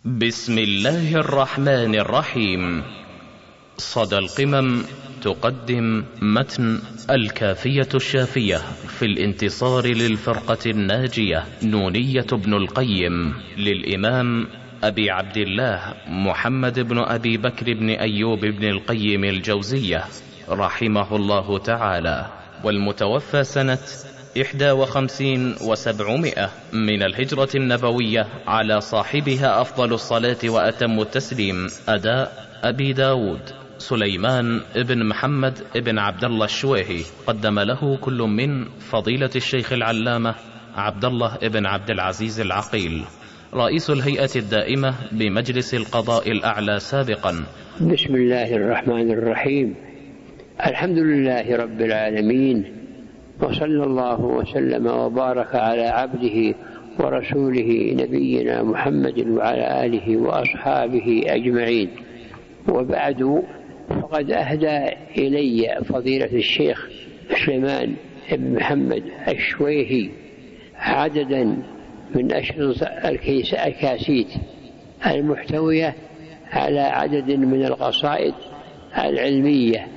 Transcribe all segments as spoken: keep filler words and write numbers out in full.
بسم الله الرحمن الرحيم. صدى القمم تقدم متن الكافية الشافية في الانتصار للفرقة الناجية نونية ابن القيم للإمام أبي عبد الله محمد بن أبي بكر بن أيوب بن القيم الجوزية رحمه الله تعالى، والمتوفى سنة إحدى وخمسين وسبعمائة من الهجرة النبوية، على صاحبها أفضل الصلاة وأتم التسليم. أداء أبي داود سليمان ابن محمد ابن عبد الله الشويهي. قدم له كل من فضيلة الشيخ العلامة عبد الله ابن عبد العزيز العقيل، رئيس الهيئة الدائمة بمجلس القضاء الأعلى سابقا. بسم الله الرحمن الرحيم. الحمد لله رب العالمين، وصلى الله وسلم وبارك على عبده ورسوله نبينا محمد وعلى آله وأصحابه أجمعين، وبعد، فقد أهدى إلي فضيلة الشيخ سليمان بن محمد الشويهي عددا من أشرطة الكاسيت المحتوية على عدد من القصائد العلمية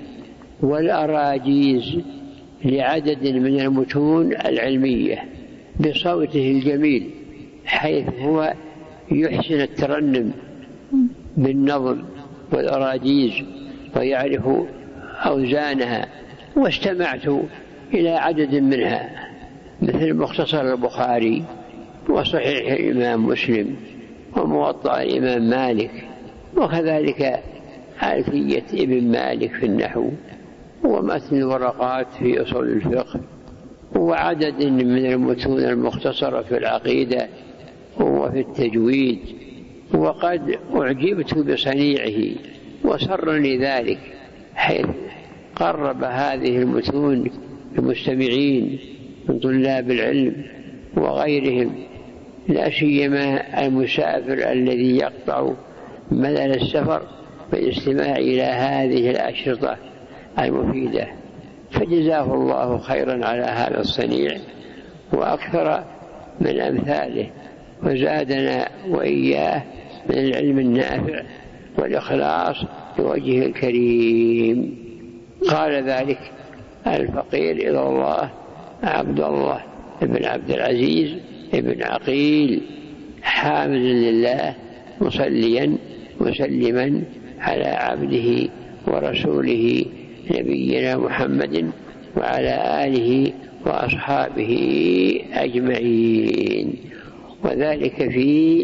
والأراجيز لعدد من المتون العلمية بصوته الجميل، حيث هو يحسن الترنم بالنظم والأراجيز ويعرف أوزانها. واستمعت إلى عدد منها مثل مختصر البخاري وصحيح الإمام مسلم وموطأ الإمام مالك، وكذلك ألفية ابن مالك في النحو، ومتن الورقات في أصول الفقه، وعدد من المتون المختصرة في العقيدة وفي التجويد. وقد أعجبت بصنيعه وسرني ذلك، حيث قرب هذه المتون للمستمعين من طلاب العلم وغيرهم، لا سيما المسافر الذي يقطع ملل السفر بالاستماع إلى هذه الأشرطة المفيدة. فجزاه الله خيرا على هذا الصنيع وأكثر من أمثاله، وزادنا وإياه من العلم النافع والإخلاص لوجهه الكريم. قال ذلك الفقير إلى الله عبد الله بن عبد العزيز بن عقيل، حامدا لله مصليا مسلما على عبده ورسوله نبينا محمد وعلى آله وأصحابه أجمعين. وذلك في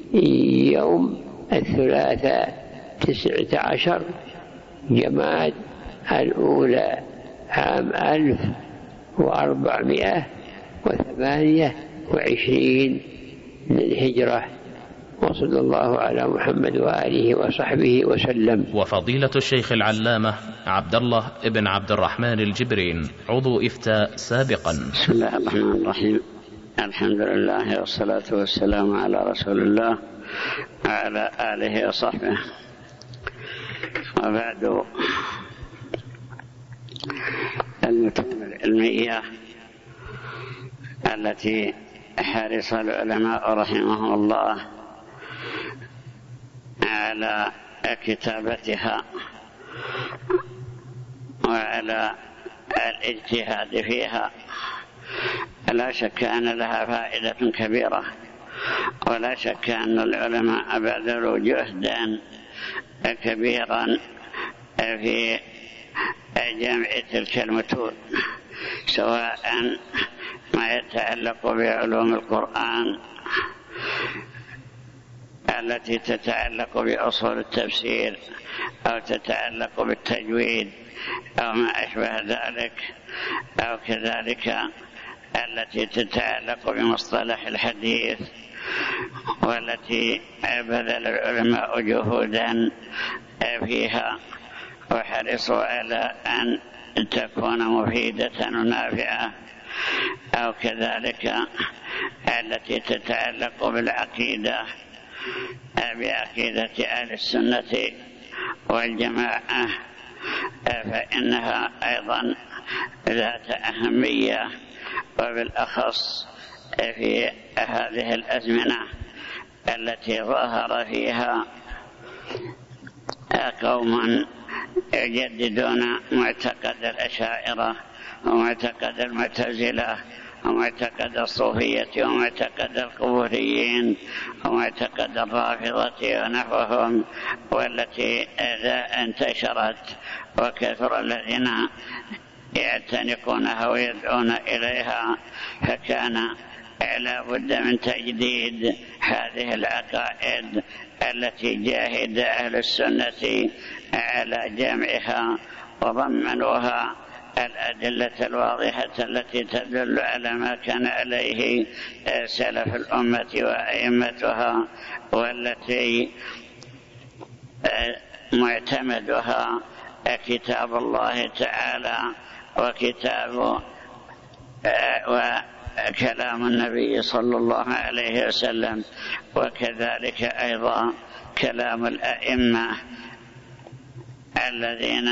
يوم الثلاثاء تسعة عشر جماد الأولى عام ألف وأربعمائة وثمانية وعشرين للهجرة. وصلى الله على محمد وآله وصحبه وسلم. وفضيلة الشيخ العلامة عبد الله ابن عبد الرحمن الجبرين، عضو إفتاء سابقا. بسم الله الرحمن الرحيم. الحمد لله والصلاة والسلام على رسول الله وعلى آله وصحبه، وبعد. المتون العلمية التي حرص العلماء رحمهم الله على كتابتها وعلى الاجتهاد فيها، لا شك أن لها فائدة كبيرة، ولا شك أن العلماء بذلوا جهدا كبيرا في جمع تلك المتون، سواء ما يتعلق بعلوم القرآن التي تتعلق بأصول التفسير، أو تتعلق بالتجويد، أو ما أشبه ذلك، أو كذلك التي تتعلق بمصطلح الحديث، والتي بذل العلماء جهودا فيها وحرصوا على أن تكون مفيدة ونافعة، أو كذلك التي تتعلق بالعقيدة بعقيدة أهل السنة والجماعة، فإنها أيضا ذات أهمية، وبالأخص في هذه الأزمنة التي ظهر فيها قوم يجددون معتقد الأشاعرة ومعتقد المعتزلة ومعتقد الصوفية ومعتقد القبوريين ومعتقد الرافضة ونحوهم، والتي انتشرت وكثر الذين يعتنقونها ويدعون إليها، فكان لا بد من تجديد هذه العقائد التي جاهد أهل السنة على جمعها وضمنوها الأدلة الواضحة التي تدل على ما كان عليه سلف الأمة وأئمتها، والتي معتمدها كتاب الله تعالى وكتاب وكلام النبي صلى الله عليه وسلم، وكذلك أيضا كلام الأئمة الذين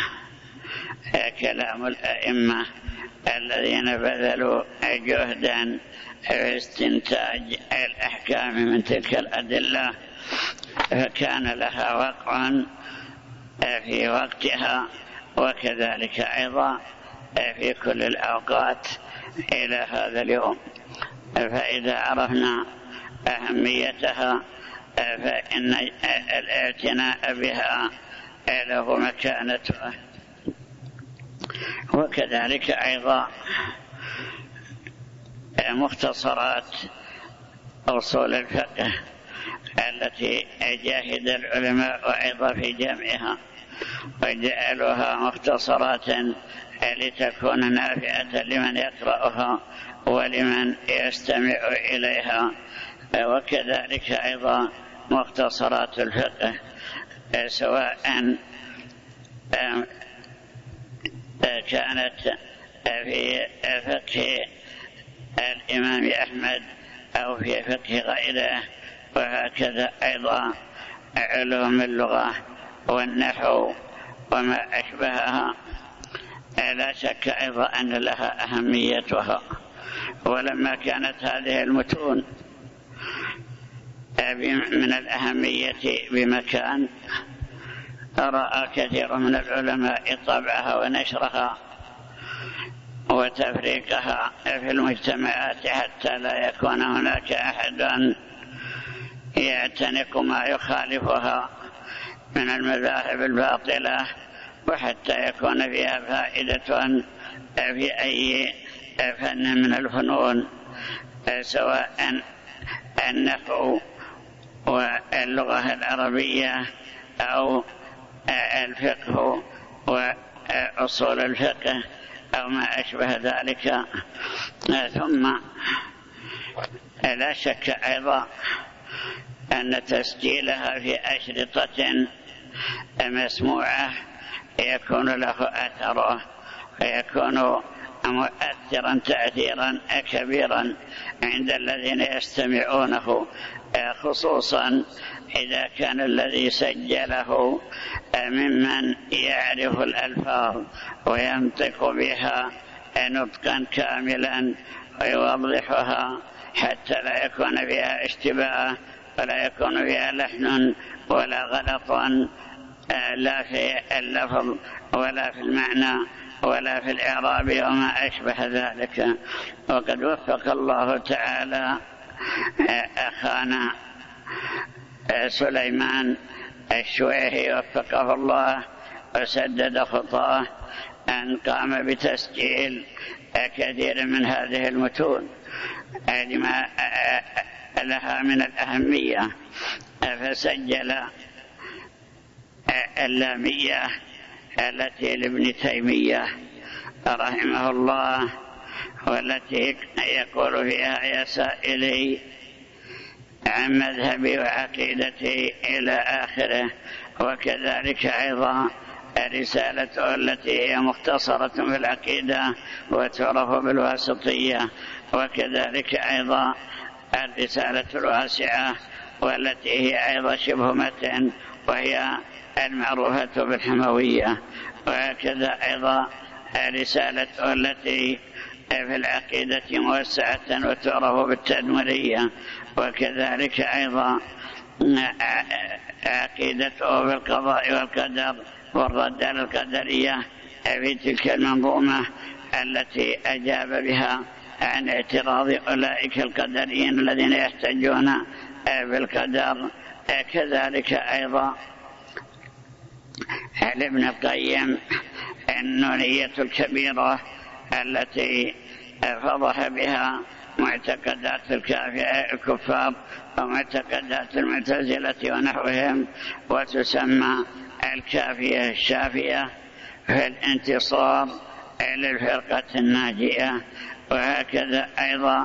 كلام الأئمة الذين بذلوا جهدا في استنتاج الأحكام من تلك الأدلة، فكان لها وقع في وقتها، وكذلك أيضا في كل الأوقات إلى هذا اليوم. فإذا عرفنا أهميتها فإن الاعتناء بها له مكانتها. وكذلك أيضا مختصرات أصول الفقه التي جاهد العلماء أيضا في جمعها وجعلوها مختصرات لتكون نافعة لمن يقرأها ولمن يستمع إليها. وكذلك أيضا مختصرات الفقه سواء كانت في فقه الإمام أحمد أو في فقه غيره، وهكذا أيضا علوم اللغة والنحو وما أشبهها، لا شك أيضا أن لها أهميتها. ولما كانت هذه المتون من الأهمية بمكان، رأى كثير من العلماء طبعها ونشرها وتفريقها في المجتمعات حتى لا يكون هناك أحد يعتنق ما يخالفها من المذاهب الباطلة، وحتى يكون فيها فائدة في أي فن من الفنون، سواء النحو واللغة العربية أو الفقه وأصول الفقه أو ما أشبه ذلك. ثم لا شك أيضا أن تسجيلها في أشرطة مسموعة يكون له أثره ويكون مؤثرا تأثيرا كبيرا عند الذين يستمعونه، خصوصا إذا كان الذي سجله ممن يعرف الألفاظ وينطق بها نطقا كاملا ويوضحها حتى لا يكون فيها اشتباه ولا يكون فيها لحن ولا غلط لا في اللفظ ولا في المعنى ولا في الإعراب وما أشبه ذلك. وقد وفق الله تعالى أخانا سليمان الشويهي وفقه الله وسدد خطاه أن قام بتسجيل كثير من هذه المتون لما لها من الأهمية، فسجل اللامية التي لابن تيمية رحمه الله، والتي يقول فيها يا سائلي عن مذهبي وعقيدتي إلى آخره. وكذلك أيضا رسالته التي هي مختصرة في العقيدة وتعرف بالواسطية، وكذلك أيضا الرسالة الواسعة والتي هي أيضا شبه متن وهي المعروفة بالحموية، وهكذا أيضا رسالته التي في العقيدة موسعة وتعرف بالتدمرية، وكذلك أيضا عقيدته بالقضاء والقدر والرد على القدرية في تلك المنظومة التي أجاب بها عن اعتراض أولئك القدريين الذين يحتجون بالقدر. كذلك أيضا لابن القيم النونية الكبيرة التي فضح بها معتقدات الكفار ومعتقدات المعتزلة ونحوهم، وتسمى الكافية الشافية في الانتصار للفرقة الناجية. وهكذا أيضا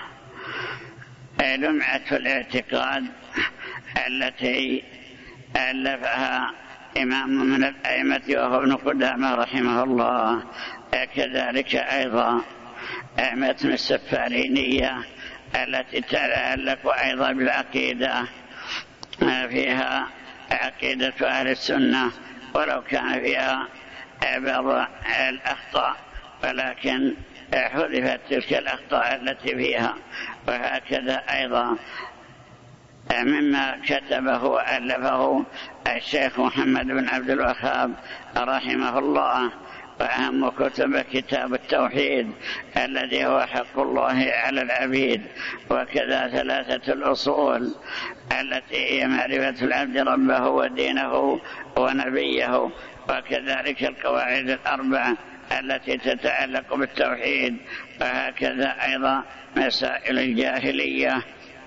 لمعة الاعتقاد التي ألفها إمام من الأئمة وهو ابن قدامة رحمه الله. كذلك أيضا متن السفارينية التي تتعلق أيضا بالعقيدة، فيها عقيدة أهل السنة ولو كان فيها بعض الأخطاء ولكن حذفت تلك الأخطاء التي فيها. وهكذا أيضا مما كتبه وألفه الشيخ محمد بن عبد الوهاب رحمه الله، وأهم كتب كتاب التوحيد الذي هو حق الله على العبيد، وكذا ثلاثة الأصول التي هي معرفة العبد ربه ودينه ونبيه، وكذلك القواعد الأربع التي تتعلق بالتوحيد، وهكذا أيضا مسائل الجاهلية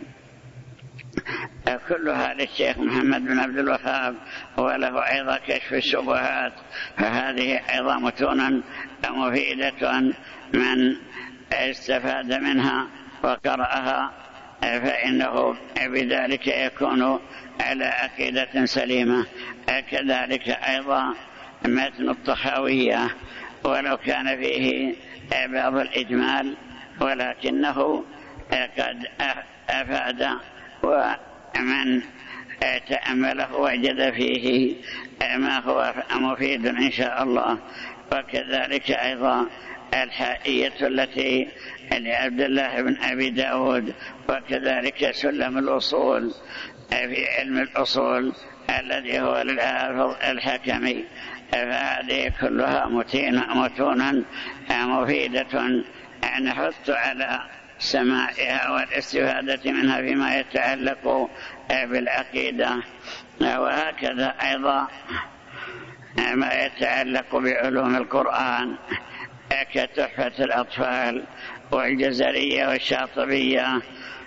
كلها للشيخ محمد بن عبد الوهاب، وله أيضا كشف الشبهات. فهذه أيضا متون مفيدة من استفاد منها وقرأها فإنه بذلك يكون على عقيدة سليمة. كذلك أيضا متن الطحاوية ولو كان فيه بعض الإجمال ولكنه قد أفاد، ومن تأمله وجد فيه ما هو مفيد إن شاء الله. وكذلك أيضا الحائية التي لعبد الله بن أبي داود، وكذلك سلم الأصول في علم الأصول الذي هو للحافظ الحكمي. فهذه كلها متونا مفيدة نحث على سماعها والاستفادة منها فيما يتعلق بالعقيدة. وهكذا أيضا ما يتعلق بعلوم القرآن كتحفة الأطفال والجزرية والشاطبية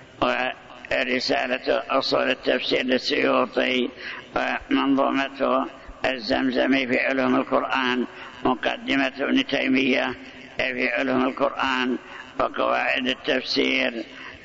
ورسالة أصول التفسير السيوطي ومنظومة الزمزمي في علوم القرآن، مقدمة ابن تيمية في علوم القرآن، وقواعد التفسير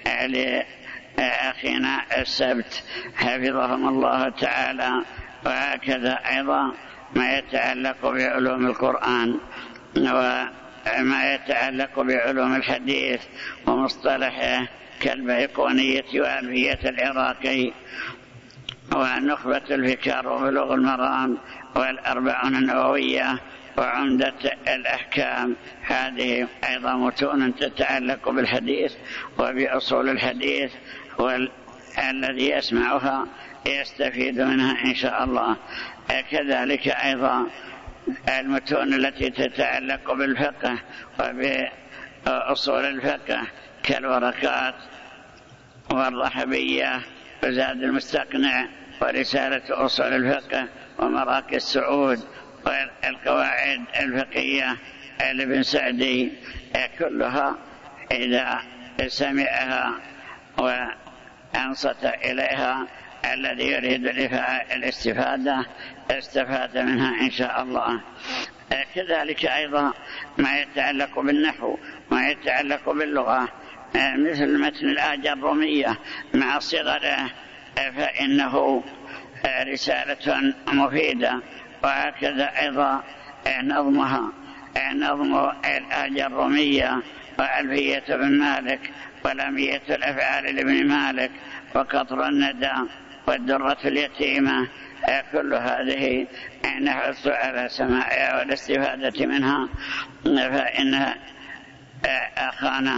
لأخينا السبت حفظهم الله تعالى. وهكذا أيضا ما يتعلق بعلوم القرآن وما يتعلق بعلوم الحديث ومصطلحه كالبيقونية وألفية العراقي ونخبة الفكر وبلوغ المرام والأربعون النووية وعمدة الأحكام. هذه أيضا متون تتعلق بالحديث وبأصول الحديث، والذي يسمعها يستفيد منها إن شاء الله. كذلك أيضا المتون التي تتعلق بالفقه وبأصول الفقه كالورقات والرحبية وزاد المستقنع ورسالة أصول الفقه ومراكز السعود والقواعد الفقهية لابن سعدي، كلها إذا سمعها وأنصت إليها الذي يريد الاستفادة استفاد منها إن شاء الله. كذلك أيضا ما يتعلق بالنحو ما يتعلق باللغة مثل متن الآية الرومية مع صغره فإنه رسالة مفيدة. وهكذا أيضا نظمها نظم الآية الرومية وألفية بن مالك ولمية الأفعال لابن مالك وقطر الندى والدرة اليتيمة، كل هذه نحث على سماعها والاستفادة منها. فإن أخانا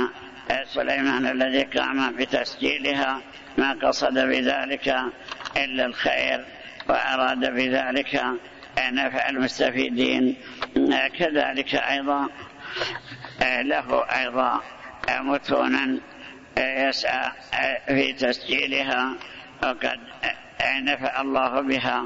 سليمان الذي قام بتسجيلها ما قصد بذلك إلا الخير وأراد بذلك نفع المستفيدين. كذلك أيضا له أيضا متونا يسعى في تسجيلها وقد نفع الله بها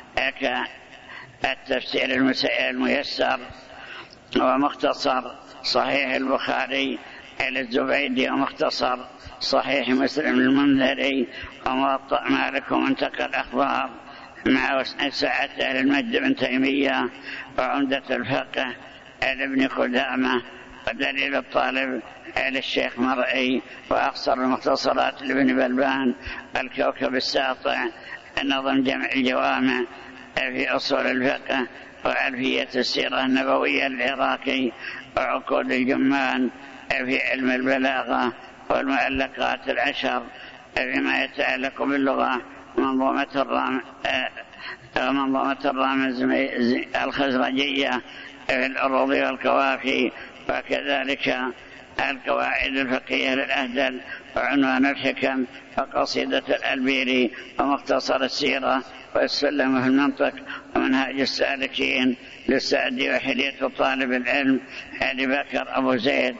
كالتفسير الميسر ومختصر صحيح البخاري للزبيدي ومختصر صحيح مسلم المنذري وموطأ مالك ومنتقى الأخبار مع سعة المجد بن تيمية وعمدة الفقه لابن قدامة ودليل الطالب للشيخ مرعي وأقصر المختصرات لابن بلبان الكوكب الساطع نظم جمع الجوامع في أصول الفقه وألفية السيرة النبوية العراقي وعقود الجمان في علم البلاغة والمؤلقات العشر فيما يتعلق باللغة منظومة الرام منظومة الرامز الخزرجية في العروض والكوافي وكذلك القواعد الفقهية للأهدل وعنوان الحكم وقصيدة الألبيري ومختصر السيرة والسلم في المنطق ومنهاج السالكين للسعدي وحلية طالب العلم أبي بكر أبو زيد.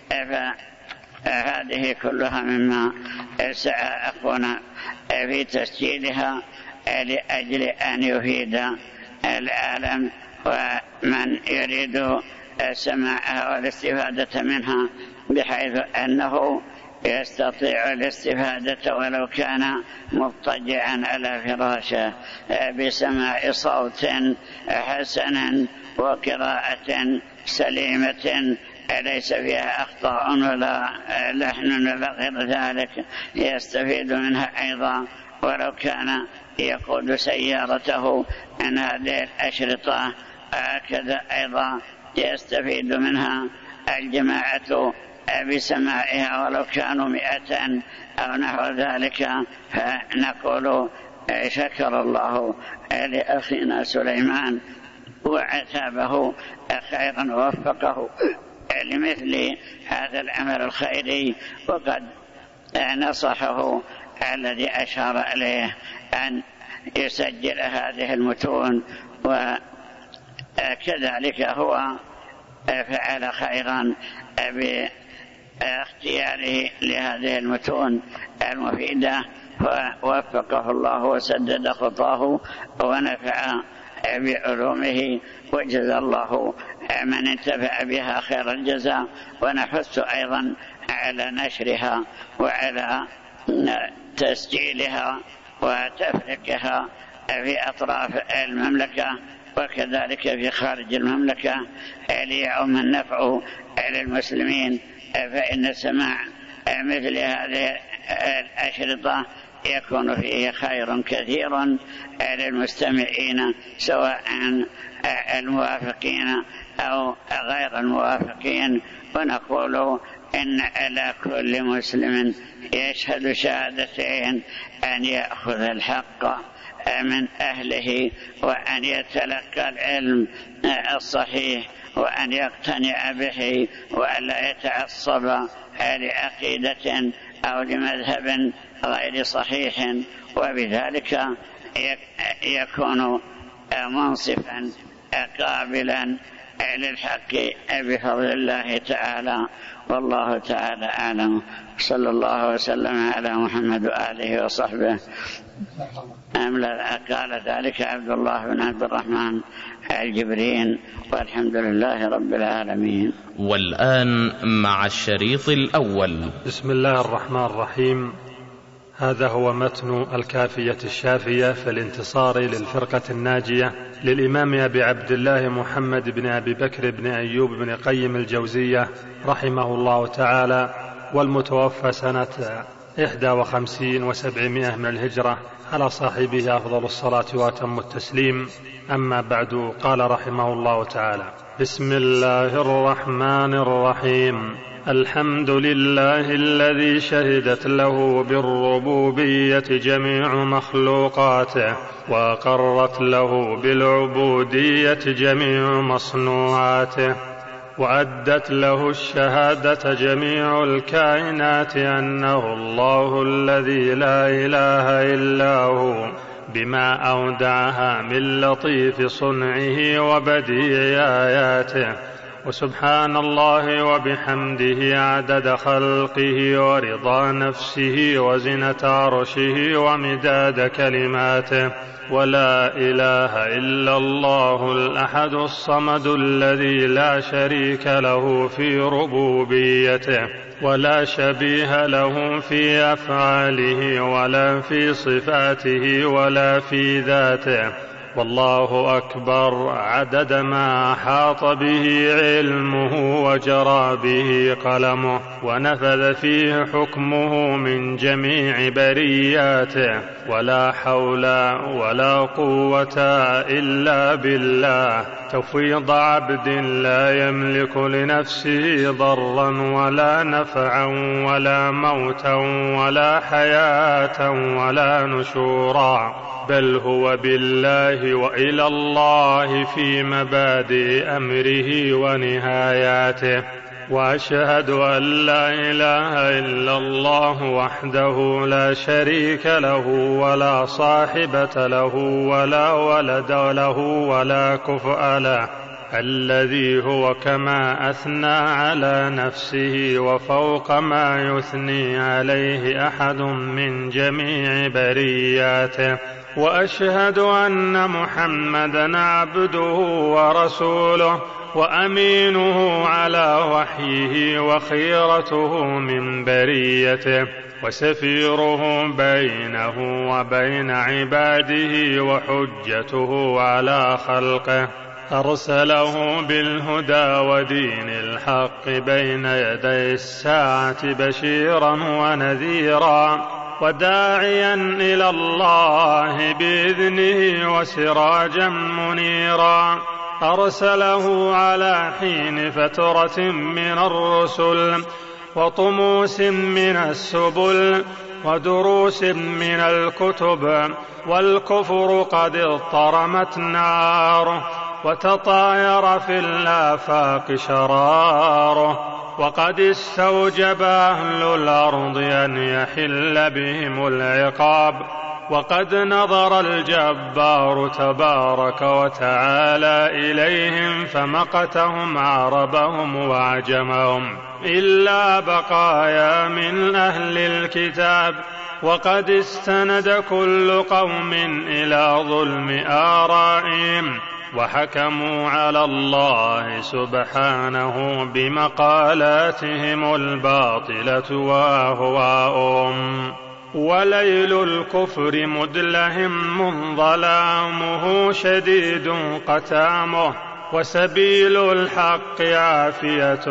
فهذه كلها مما سعى أخونا في تسجيلها لأجل أن يفيد العالم ومن يريد سماعها والاستفادة منها بحيث أنه يستطيع الاستفادة ولو كان مضطجعا على فراشه بسماع صوت حسن وقراءة سليمة ليس فيها أخطاء ولا لحن ولا غير ذلك يستفيد منها أيضا ولو كان يقود سيارته عن هذه الأشرطة. هكذا أيضا يستفيد منها الجماعة بسماعها ولو كانوا مئة أو نحو ذلك. فنقول شكر الله لأخينا سليمان وعتابه خيرا ووفقه لمثل هذا العمل الخيري وقد نصحه الذي أشار إليه أن يسجل هذه المتون وكذلك هو فعل خيرا باختياره لهذه المتون المفيدة ووفقه الله وسدد خطاه ونفع بعلومه وجزى الله من انتفع بها خير الجزاء. ونحث أيضا على نشرها وعلى تسجيلها وتفريقها في أطراف المملكة وكذلك في خارج المملكة ليعم النفع للمسلمين. فإن سماع مثل هذه الأشرطة يكون فيه خير كثير للمستمعين سواء الموافقين أو غير الموافقين. ونقول إن على كل مسلم يشهد شهادتين أن يأخذ الحق من أهله وأن يتلقى العلم الصحيح وأن يقتنع به وأن لا يتعصب لعقيدة أو لمذهب غير صحيح وبذلك يكون منصفا قابلا للحق بفضل الله تعالى. والله تعالى أعلم. صلى الله وسلم على محمد وآله وصحبه. قال ذلك عبد الله بن عبد الرحمن الجبرين والحمد لله رب العالمين. والآن مع الشريط الأول. بسم الله الرحمن الرحيم. هذا هو متن الكافية الشافية في الانتصار للفرقة الناجية للإمام أبي عبد الله محمد بن أبي بكر بن أيوب بن قيم الجوزية رحمه الله تعالى، والمتوفى سنة إحدى وخمسين وسبعمائة من الهجرة، على صاحبه أفضل الصلاة وأتم التسليم. أما بعد، قال رحمه الله تعالى: بسم الله الرحمن الرحيم. الحمد لله الذي شهدت له بالربوبية جميع مخلوقاته، وأقرت له بالعبودية جميع مصنوعاته، وأدت له الشهادة جميع الكائنات أنه الله الذي لا إله إلا هو، بما أودعها من لطيف صنعه وبديع آياته. وسبحان الله وبحمده عدد خلقه ورضا نفسه وزنة عرشه ومداد كلماته. ولا إله إلا الله الأحد الصمد الذي لا شريك له في ربوبيته ولا شبيه له في أفعاله ولا في صفاته ولا في ذاته. والله أكبر عدد ما أحاط به علمه وجرى به قلمه ونفذ فيه حكمه من جميع برياته. ولا حول ولا قوة إلا بالله. تفويض عبد لا يملك لنفسه ضرا ولا نفعا ولا موتا ولا حياة ولا نشورا، بل هو بالله وإلى الله في مبادئ أمره ونهاياته. وأشهد أن لا إله إلا الله وحده لا شريك له ولا صاحبة له ولا ولد له ولا كفء له، الذي هو كما أثنى على نفسه وفوق ما يثني عليه أحد من جميع برياته. وأشهد أن محمدًا عبده ورسوله وأمينه على وحيه وخيرته من بريته وسفيره بينه وبين عباده وحجته على خلقه. أرسله بالهدى ودين الحق بين يدي الساعة بشيرا ونذيرا وداعيا إلى الله بإذنه وسراجا منيرا. أرسله على حين فترة من الرسل وطموس من السبل ودروس من الكتب، والكفر قد اضطرمت ناره وتطاير في الآفاق شراره، وقد استوجب أهل الأرض أن يحل بهم العقاب. وقد نظر الجبار تبارك وتعالى إليهم فمقتهم عربهم وعجمهم إلا بقايا من أهل الكتاب. وقد استند كل قوم إلى ظلم آرائهم وحكموا على الله سبحانه بمقالاتهم الباطلة وأهواءهم. وليل الكفر مدلهم ظلامه شديد قتامه، وسبيل الحق عافية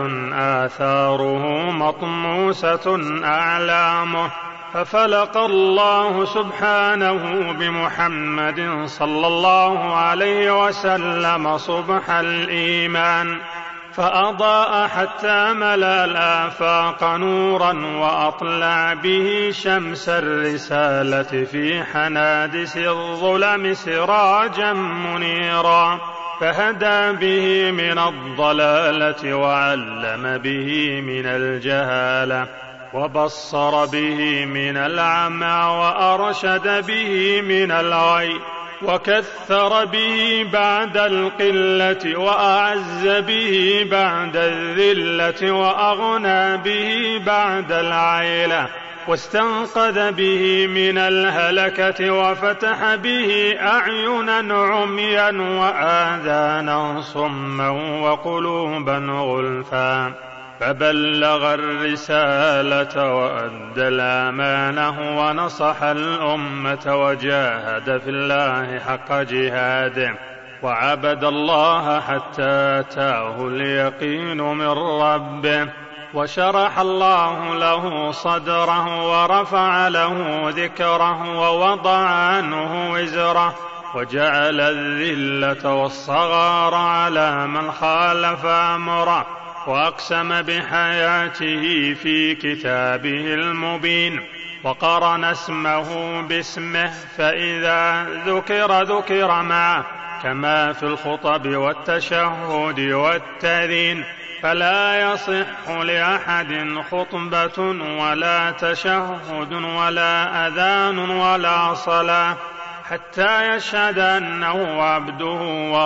آثاره مطموسة أعلامه. ففلق الله سبحانه بمحمد صلى الله عليه وسلم صبح الإيمان، فأضاء حتى ملأ الآفاق نورا وأطلع به شمس الرسالة في حنادس الظلم سراجا منيرا، فهدى به من الضلالة وعلم به من الجهالة، وبصر به من العمى وأرشد به من الغي، وكثر به بعد القلة وأعز به بعد الذلة وأغنى به بعد العيلة، واستنقذ به من الهلكة وفتح به أعينا عميا وآذانا صما وقلوبا غلفا، فبلغ الرسالة وأدى الأمانة ونصح الأمة وجاهد في الله حق جهاده، وعبد الله حتى أتاه اليقين من ربه، وشرح الله له صدره ورفع له ذكره ووضع عنه وزره، وجعل الذلة والصغار على من خالف أمره، وأقسم بحياته في كتابه المبين، وقرن اسمه باسمه، فإذا ذكر ذكر معه كما في الخطب والتشهد والتأذين، فلا يصح لأحد خطبة ولا تشهد ولا أذان ولا صلاة حتى يشهد أنه عبده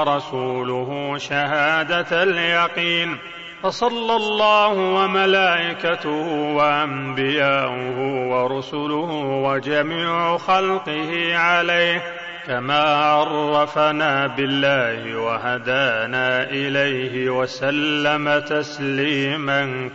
ورسوله شهادة اليقين. فصلى الله وملائكته وأنبياؤه ورسله وجميع خلقه عليه، كما عرفنا بالله وهدانا إليه، وسلم تسليما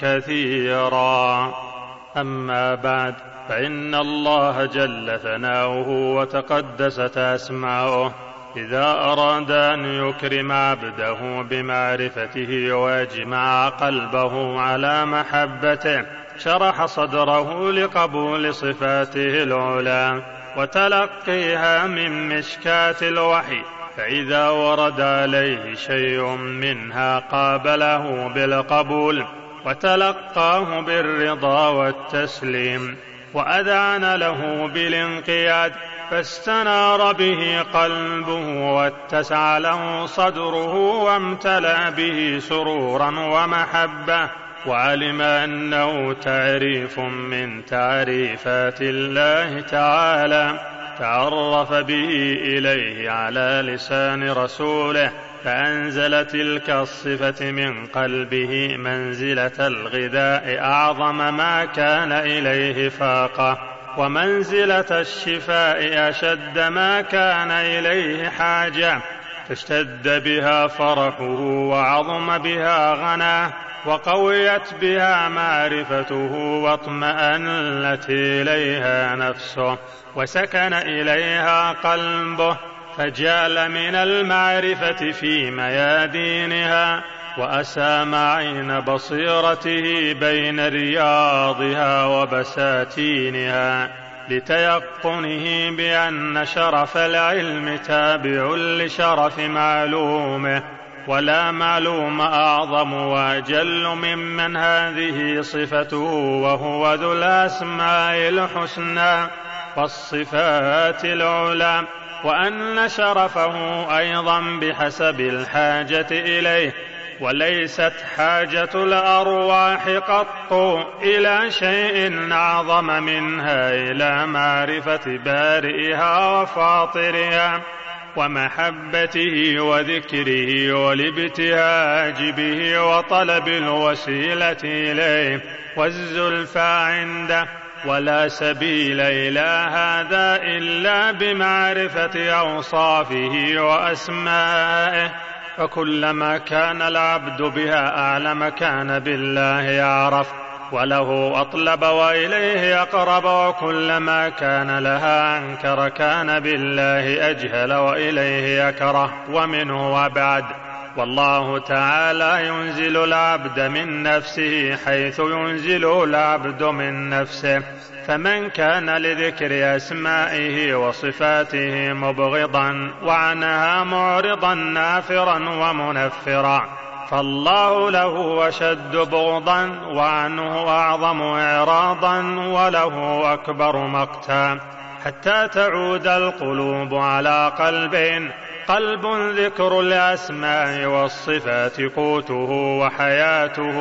كثيرا. أما بعد، فإن الله جل ثناؤه وتقدست أسماؤه إذا أراد أن يكرم عبده بمعرفته ويجمع قلبه على محبته شرح صدره لقبول صفاته العلى وتلقيها من مشكاة الوحي، فإذا ورد عليه شيء منها قابله بالقبول وتلقاه بالرضا والتسليم، وأذعن له بالانقياد، فاستنار به قلبه واتسع له صدره وامتلأ به سرورا ومحبة، وعلم أنه تعريف من تعريفات الله تعالى تعرف به إليه على لسان رسوله، فأنزل تلك الصفة من قلبه منزلة الغذاء أعظم ما كان إليه فاقة، ومنزلة الشفاء أشد ما كان إليه حاجة، فاشتد بها فرحه وعظم بها غناه، وقويت بها معرفته واطمأنت إليها نفسه وسكن إليها قلبه، فجال من المعرفة في ميادينها، وأسام عين بصيرته بين رياضها وبساتينها، لتيقنه بأن شرف العلم تابع لشرف معلومه، ولا معلوم أعظم وأجل ممن هذه صفته، وهو ذو الأسماء الحسنى والصفات العلى، وأن شرفه أيضا بحسب الحاجة إليه، وليست حاجة الأرواح قط إلى شيء أعظم منها إلى معرفة بارئها وفاطرها ومحبته وذكره والابتهاج به وطلب الوسيلة إليه والزلفى عنده، ولا سبيل إلى هذا إلا بمعرفة أوصافه وأسمائه، فكلما كان العبد بها أعلم كان بالله أعرف وله أطلب وإليه أقرب، وكلما كان لها أنكر كان بالله أجهل وإليه أكره ومنه أبعد. والله تعالى ينزل العبد من نفسه حيث ينزل العبد من نفسه، فمن كان لذكر أسمائه وصفاته مبغضا وعنها معرضا نافرا ومنفرا، فالله له أشد بغضا وعنه أعظم إعراضا وله أكبر مقتا، حتى تعود القلوب على قلبين: قلب ذكر الأسماء والصفات قوته وحياته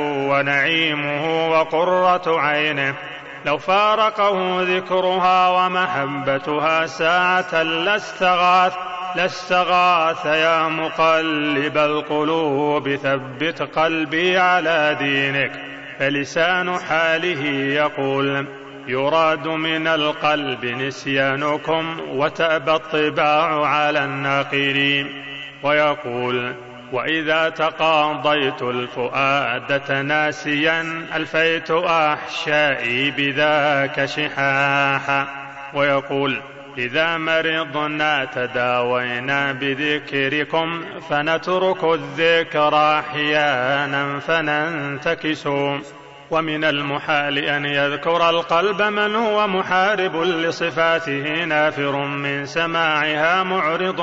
ونعيمه وقرة عينه، لو فارقه ذكرها ومحبتها ساعة لاستغاث لاستغاث يا مقلب القلوب ثبت قلبي على دينك. فلسان حاله يقول: يراد من القلب نسيانكم وتأبى الطباع على الناقلين، ويقول: وإذا تقاضيت الفؤاد تناسيا ألفيت أحشائي بذاك شحاحا، ويقول: إذا مرضنا تداوينا بذكركم فنترك الذكر أحيانا فننتكس. ومن المحال أن يذكر القلب من هو محارب لصفاته نافر من سماعها معرض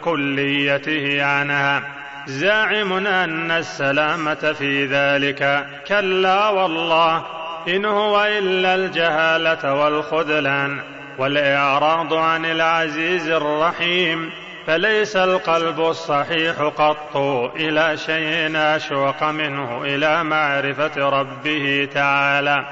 بكليته عنها زاعم أن السلامة في ذلك. كلا والله، إن هو إلا الجهالة والخذلان والإعراض عن العزيز الرحيم، فليس القلب الصحيح قط إلى شيء أشوق منه إلى معرفة ربه تعالى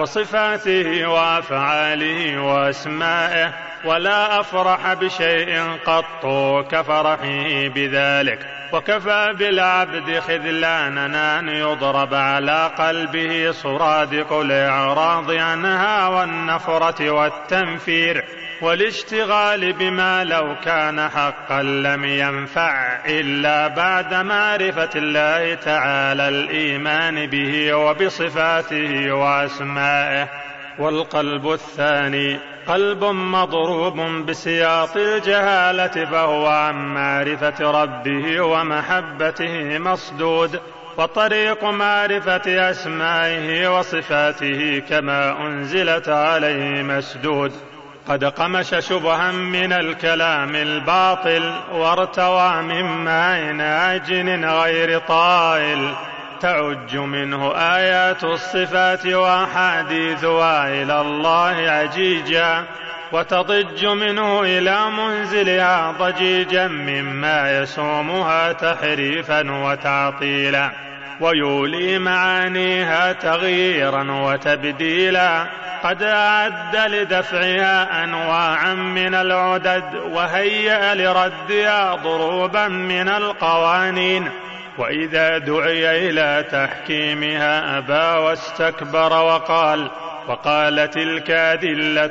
وصفاته وأفعاله وأسمائه، ولا أفرح بشيء قط كفرحه بذلك. وكفى بالعبد خذلانا أن يضرب على قلبه صرادق الإعراض عنها والنفرة والتنفير والاشتغال بما لو كان حقا لم ينفع إلا بعد معرفة الله تعالى الإيمان به وبصفاته وأسمائه. والقلب الثاني قلب مضروب بسياط الجهالة، فهو عن معرفة ربه ومحبته مسدود، وطريق معرفة أسمائه وصفاته كما أنزلت عليه مسدود. قد قمش شبها من الكلام الباطل، وارتوى من ماء عاجن غير طائل، تعج منه آيات الصفات وأحاديثها إلى الله عجيجا، وتضج منه إلى منزلها ضجيجا مما يسومها تحريفا وتعطيلا، ويولي معانيها تغييرا وتبديلا. قد أعد لدفعها أنواعا من العدد، وهيأ لردها ضروبا من القوانين، وإذا دعي إلى تحكيمها أبى واستكبر وقال. وقال تلك أدلة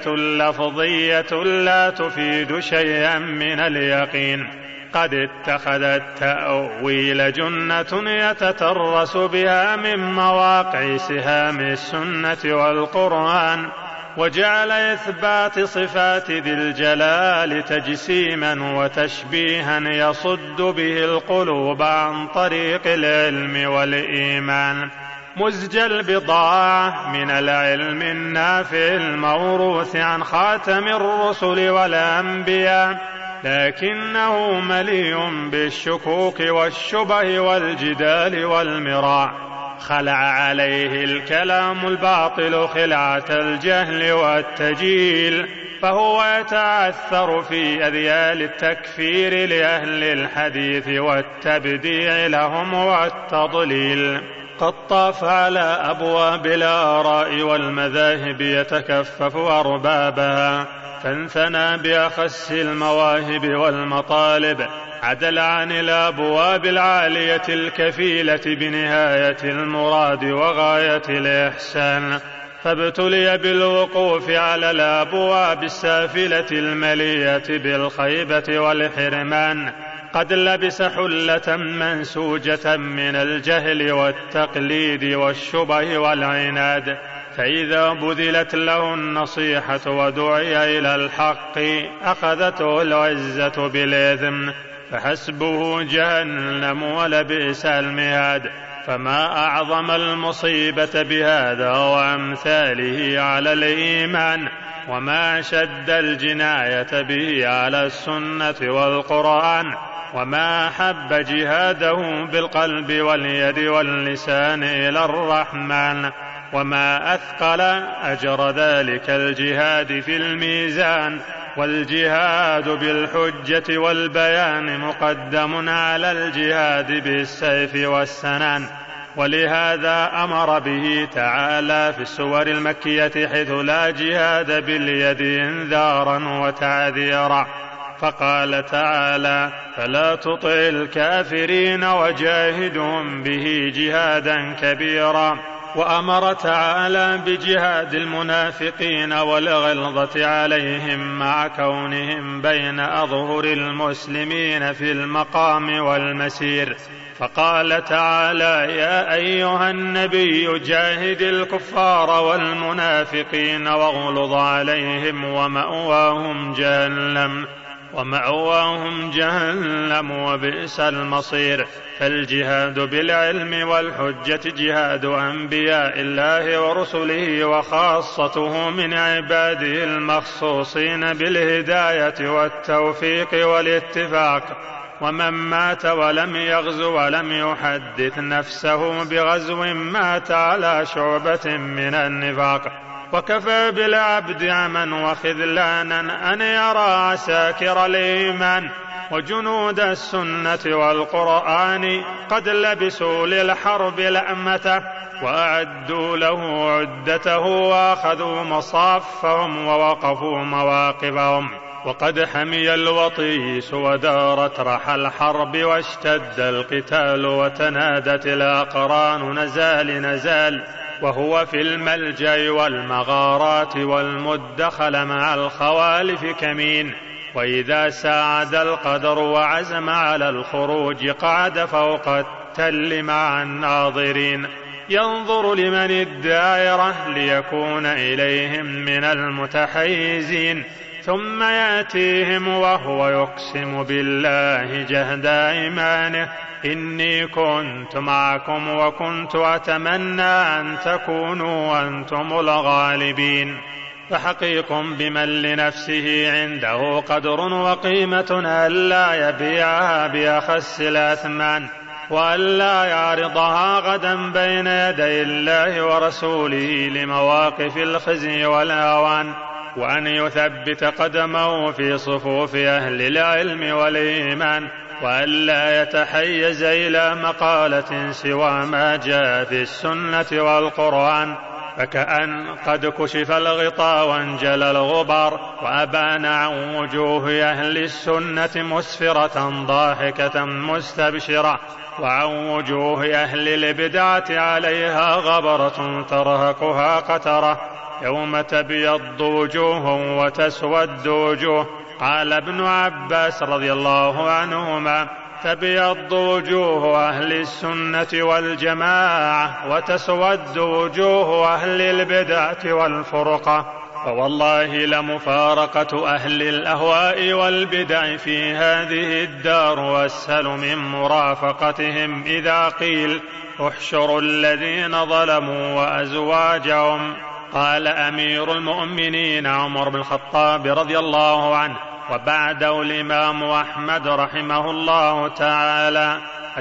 لفظية لا تفيد شيئا من اليقين، قد اتخذت تأويل جنة يتترس بها من مواقع سهام السنة والقرآن، وجعل إثبات صفات ذي الجلال تجسيما وتشبيها يصد به القلوب عن طريق العلم والإيمان، مزج البضاعة من العلم النافع الموروث عن خاتم الرسل والأنبياء، لكنه مليء بالشكوك والشبه والجدال والمراع. خلع عليه الكلام الباطل خلعة الجهل والتجيل، فهو يتعثر في أذيال التكفير لأهل الحديث والتبديع لهم والتضليل. قد طاف على أبواب الآراء والمذاهب يتكفف أربابها، فانثنى بأخس المواهب والمطالب، عدل عن الأبواب العالية الكفيلة بنهاية المراد وغاية الإحسان، فابتلي بالوقوف على الأبواب السافلة الملية بالخيبة والحرمان. قد لبس حلة منسوجة من الجهل والتقليد والشبه والعناد، فإذا بذلت له النصيحة ودعي إلى الحق أخذته العزة بالإثم، فحسبه جهنم ولبئس المهاد. فما أعظم المصيبة بهذا وأمثاله على الإيمان، وما شد الجناية به على السنة والقرآن، وما حب جهاده بالقلب واليد واللسان إلى الرحمن، وما أثقل أجر ذلك الجهاد في الميزان. والجهاد بالحجة والبيان مقدم على الجهاد بالسيف والسنان، ولهذا أمر به تعالى في السور المكية حيث لا جهاد باليد إنذارا وتعذيرا، فقال تعالى: فلا تطع الكافرين وجاهدهم به جهادا كبيرا. وأمر تعالى بجهاد المنافقين والغلظة عليهم مع كونهم بين أظهر المسلمين في المقام والمسير، فقال تعالى: يا أيها النبي جاهد الكفار والمنافقين واغلظ عليهم ومأواهم جهنم ومأواهم جهنم وبئس المصير. فالجهاد بالعلم والحجة جهاد أنبياء الله ورسله وخاصته من عباده المخصوصين بالهداية والتوفيق والاتفاق. ومن مات ولم يغزو ولم يحدث نفسه بغزو مات على شعبة من النفاق. وكفى بالعبد عما وخذلانا أن يرى عساكر الإيمان وجنود السنة والقرآن قد لبسوا للحرب لأمته وأعدوا له عدته وأخذوا مصافهم ووقفوا مواقفهم، وقد حمي الوطيس ودارت رحى الحرب واشتد القتال وتنادت الأقران نزال نزال، وهو في الملجأ والمغارات والمدخل مع الخوالف كمين. وإذا ساعد القدر وعزم على الخروج قعد فوق التل مع الناظرين ينظر لمن الدائرة ليكون إليهم من المتحيزين، ثم يأتيهم وهو يقسم بالله جهد أيمانه إني كنت معكم وكنت أتمنى أن تكونوا أنتم الغالبين. فحقيق بمن لنفسه عنده قدر وقيمة ألا يبيعها بأخس الأثمان، وألا يعرضها غدا بين يدي الله ورسوله لمواقف الخزي والهوان، وأن يثبت قدمه في صفوف أهل العلم والإيمان، وألا يتحيز إلى مقالة سوى ما جاء في السنة والقرآن، فكأن قد كشف الغطاء وانجلى الغبار وأبان عن وجوه أهل السنة مسفرة ضاحكة مستبشرة، وعن وجوه أهل البدعة عليها غبرة ترهقها قترة، يوم تبيض وجوه وتسود وجوه. قال ابن عباس رضي الله عنهما: تبيض وجوه أهل السنة والجماعة وتسود وجوه أهل البدعة والفرقة. فوالله لمفارقة أهل الأهواء والبدع في هذه الدار أسهل من مرافقتهم إذا قيل احشروا الذين ظلموا وأزواجهم. قال أمير المؤمنين عمر بن الخطاب رضي الله عنه وبعده الإمام أحمد رحمه الله تعالى: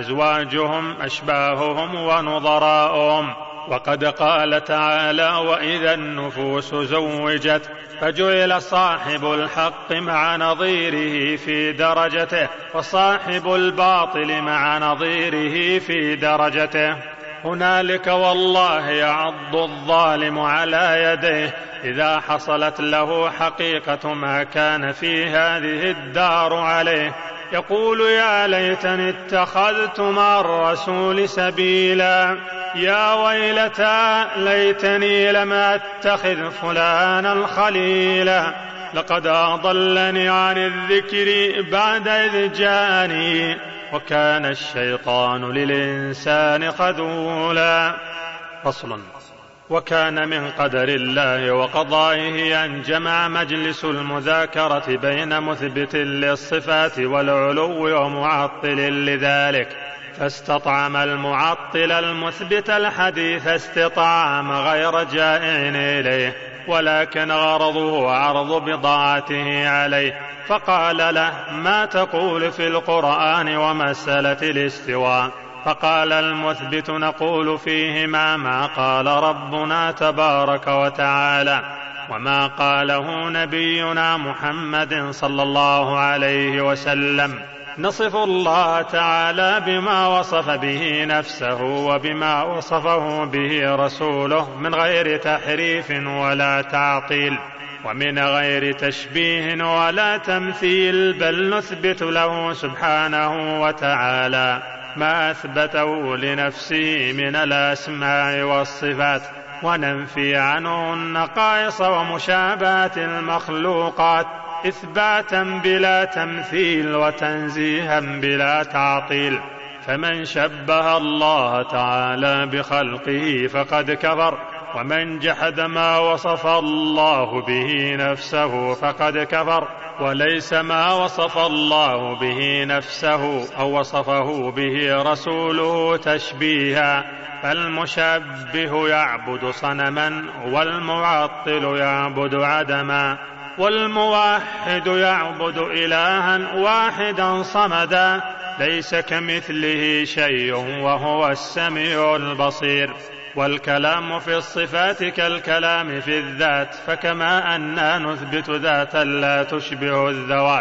أزواجهم أشباههم ونظراؤهم. وقد قال تعالى: وإذا النفوس زوجت، فجعل صاحب الحق مع نظيره في درجته وصاحب الباطل مع نظيره في درجته. هنالك والله يعض الظالم على يديه إذا حصلت له حقيقة ما كان في هذه الدار عليه، يقول: يا ليتني اتخذت مع الرسول سبيلا، يا ويلتى ليتني لم أتخذ فلانا خليلا، لقد أضلني عن الذكر بعد إذ جاءني، وكان الشيطان للإنسان خذولا. فصل. وكان من قدر الله وقضائه أن جمع مجلس المذاكرة بين مثبت للصفات والعلو ومعطل لذلك، فاستطعم المعطل المثبت الحديث استطعام غير جائع إليه، ولكن غرضه عرض بضاعته عليه، فقال له: ما تقول في القرآن ومسألة الاستواء؟ فقال المثبت: نقول فيهما ما قال ربنا تبارك وتعالى وما قاله نبينا محمد صلى الله عليه وسلم، نصف الله تعالى بما وصف به نفسه وبما وصفه به رسوله من غير تحريف ولا تعطيل، ومن غير تشبيه ولا تمثيل، بل نثبت له سبحانه وتعالى ما أثبته لنفسه من الأسماء والصفات، وننفي عنه النقائص ومشابهات المخلوقات إثباتا بلا تمثيل وتنزيها بلا تعطيل. فمن شبه الله تعالى بخلقه فقد كفر، ومن جحد ما وصف الله به نفسه فقد كفر، وليس ما وصف الله به نفسه أو وصفه به رسوله تشبيها، فالمشبه يعبد صنما والمعطل يعبد عدما، والموحد يعبد إلها واحدا صمدا ليس كمثله شيء وهو السميع البصير. والكلام في الصفات كالكلام في الذات، فكما أننا نثبت ذاتا لا تشبه الذوات،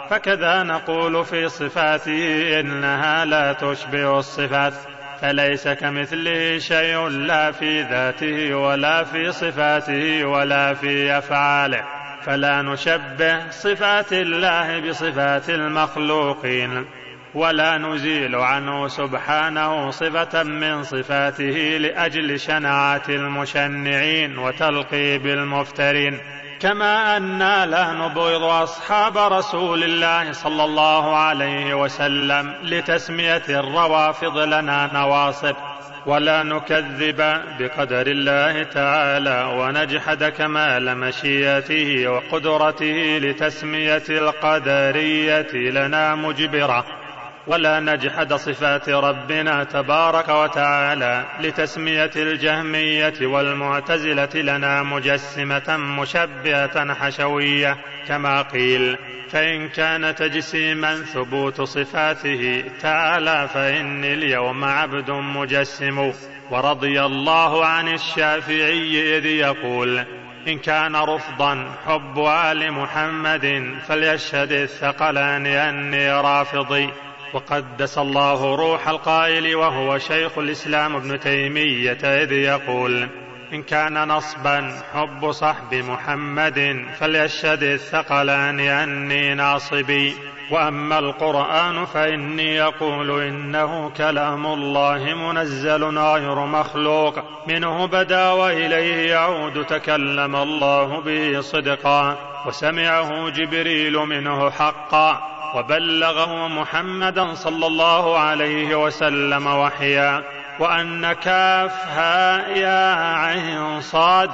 فكذا نقول في صفاته إنها لا تشبه الصفات، فليس كمثله شيء لا في ذاته ولا في صفاته ولا في أفعاله، فلا نشبه صفات الله بصفات المخلوقين، ولا نزيل عنه سبحانه صفة من صفاته لأجل شناعة المشنعين وتلقيب المفترين، كما أننا لا نبغض أصحاب رسول الله صلى الله عليه وسلم لتسمية الروافض لنا نواصب، ولا نكذب بقدر الله تعالى ونجحد كمال مشيئته وقدرته لتسمية القدرية لنا مجبرة، ولا نجحد صفات ربنا تبارك وتعالى لتسمية الجهمية والمعتزلة لنا مجسمة مشبهة حشوية، كما قيل: فإن كان تجسيما ثبوت صفاته تعالى فإني اليوم عبد مجسم. ورضي الله عن الشافعي إذ يقول: إن كان رفضا حب آل محمد فليشهد الثقلان أني رافضي. وقدس الله روح القائل وهو شيخ الإسلام ابن تيمية إذ يقول: إن كان نصبا حب صحب محمد فليشهد الثقلان أني ناصبي. وأما القرآن فإني يقول إنه كلام الله منزل غير مخلوق، منه بدا وإليه يعود، تكلم الله به صدقا وسمعه جبريل منه حقا، وبلغه محمدا صلى الله عليه وسلم وحيا. وأن كاف هاء يا عين صاد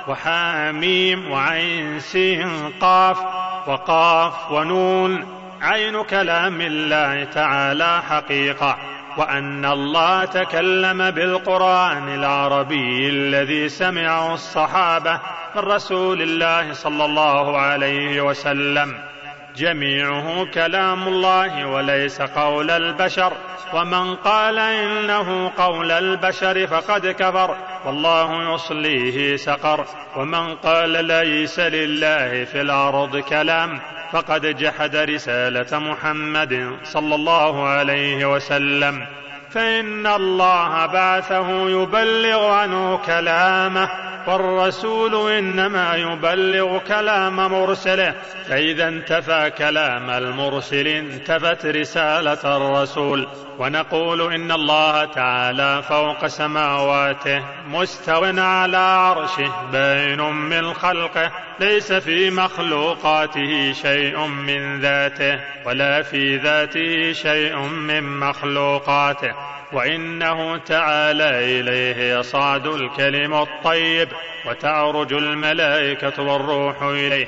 وحاميم وعين سين قاف وقاف ونون عين كلام الله تعالى حقيقة، وأن الله تكلم بالقرآن العربي الذي سمعه الصحابة من رسول الله صلى الله عليه وسلم، جميعه كلام الله وليس قول البشر، ومن قال إنه قول البشر فقد كفر والله يصليه سقر، ومن قال ليس لله في الأرض كلام فقد جحد رسالة محمد صلى الله عليه وسلم، فإن الله بعثه يبلغ عنه كلامه، والرسول إنما يبلغ كلام مرسله، فإذا انتفى كلام المرسل انتفت رسالة الرسول. ونقول إن الله تعالى فوق سماواته مستو على عرشه بين من خلقه، ليس في مخلوقاته شيء من ذاته ولا في ذاته شيء من مخلوقاته، وإنه تعالى إليه يصعد الكلم الطيب وتعرج الملائكة والروح إليه،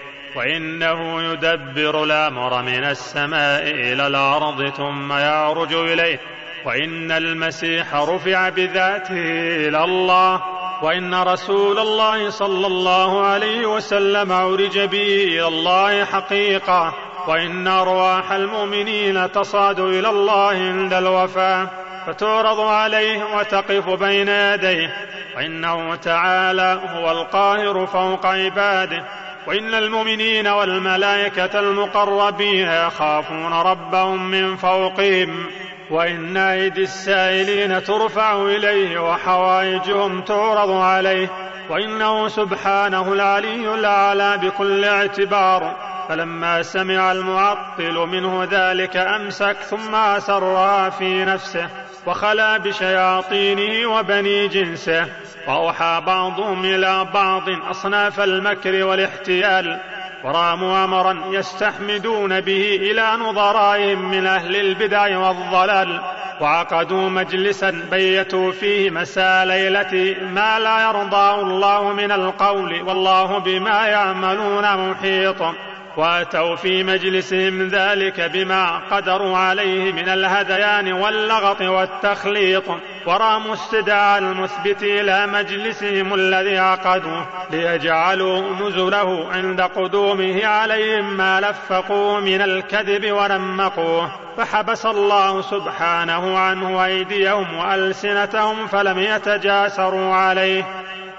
وإنه يدبر الأمر من السماء إلى الأرض ثم يعرج إليه، وإن المسيح رفع بذاته إلى الله، وإن رسول الله صلى الله عليه وسلم عرج به إلى الله حقيقة، وإن أرواح المؤمنين تصعد إلى الله عند الوفاة فتعرض عليه وتقف بين يديه، وإنه تعالى هو القاهر فوق عباده، وإن المؤمنين والملائكة المقربين يخافون ربهم من فوقهم، وإن أيدي السائلين ترفع إليه وحوائجهم تعرض عليه، وإنه سبحانه العلي الأعلى بكل اعتبار. فلما سمع المعطل منه ذلك أمسك ثم أسرها في نفسه وخلا بشياطينه وبني جنسه، وأوحى بعضهم إلى بعض أصناف المكر والاحتيال، وراموا أمرا يستحمدون به إلى نظرائهم من أهل البدع والضلال، وعقدوا مجلسا بيتوا فيه مساء ليلة ما لا يرضاه الله من القول والله بما يعملون محيط، واتوا في مجلسهم ذلك بما قدروا عليه من الهذيان واللغط والتخليط، وراموا استدعاء المثبت إلى مجلسهم الذي عقدوه ليجعلوا نزله عند قدومه عليهم ما لفقوه من الكذب ورمقوه، فحبس الله سبحانه عنه أيديهم وألسنتهم فلم يتجاسروا عليه،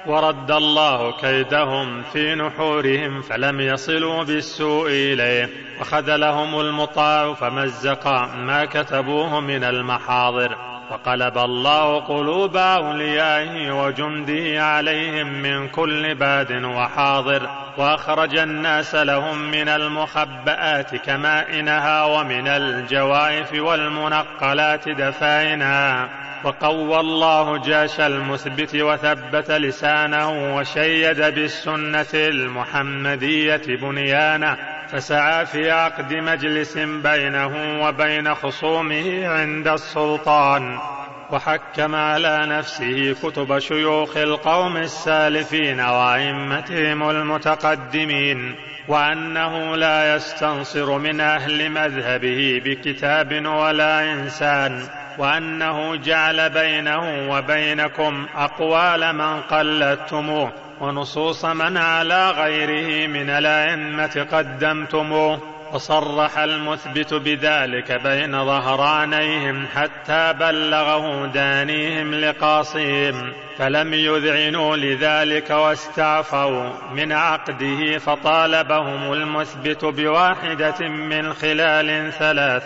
ورد الله كيدهم في نحورهم فلم يصلوا بالسوء إليه، وخذلهم المطاع فمزق ما كتبوه من المحاضر، وقلب الله قلوب أوليائه وجنده عليهم من كل باد وحاضر، وأخرج الناس لهم من المخبآت كمائنها ومن الجوائف والمنقلات دفائنها، وقوى الله جاش المثبت وثبت لسانه وشيد بالسنة المحمدية بنيانه، فسعى في عقد مجلس بينه وبين خصومه عند السلطان، وحكم على نفسه كتب شيوخ القوم السالفين وأئمتهم المتقدمين، وأنه لا يستنصر من أهل مذهبه بكتاب ولا إنسان، وأنه جعل بينه وبينكم أقوال من قلدتموه ونصوص من على غيره من الأئمة قدمتموه، وصرح المثبت بذلك بين ظهرانيهم حتى بلغه دانيهم لقاصيهم، فلم يذعنوا لذلك واستعفوا من عقده، فطالبهم المثبت بواحدة من خلال ثلاث: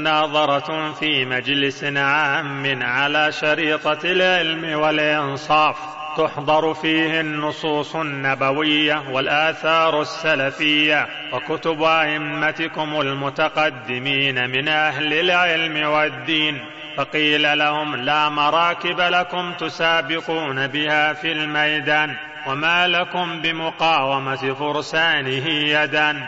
مناظرة في مجلس عام على شريطة العلم والإنصاف تحضر فيه النصوص النبوية والآثار السلفية وكتب أئمتكم المتقدمين من أهل العلم والدين، فقيل لهم: لا مراكب لكم تسابقون بها في الميدان، وما لكم بمقاومة فرسانه يدا،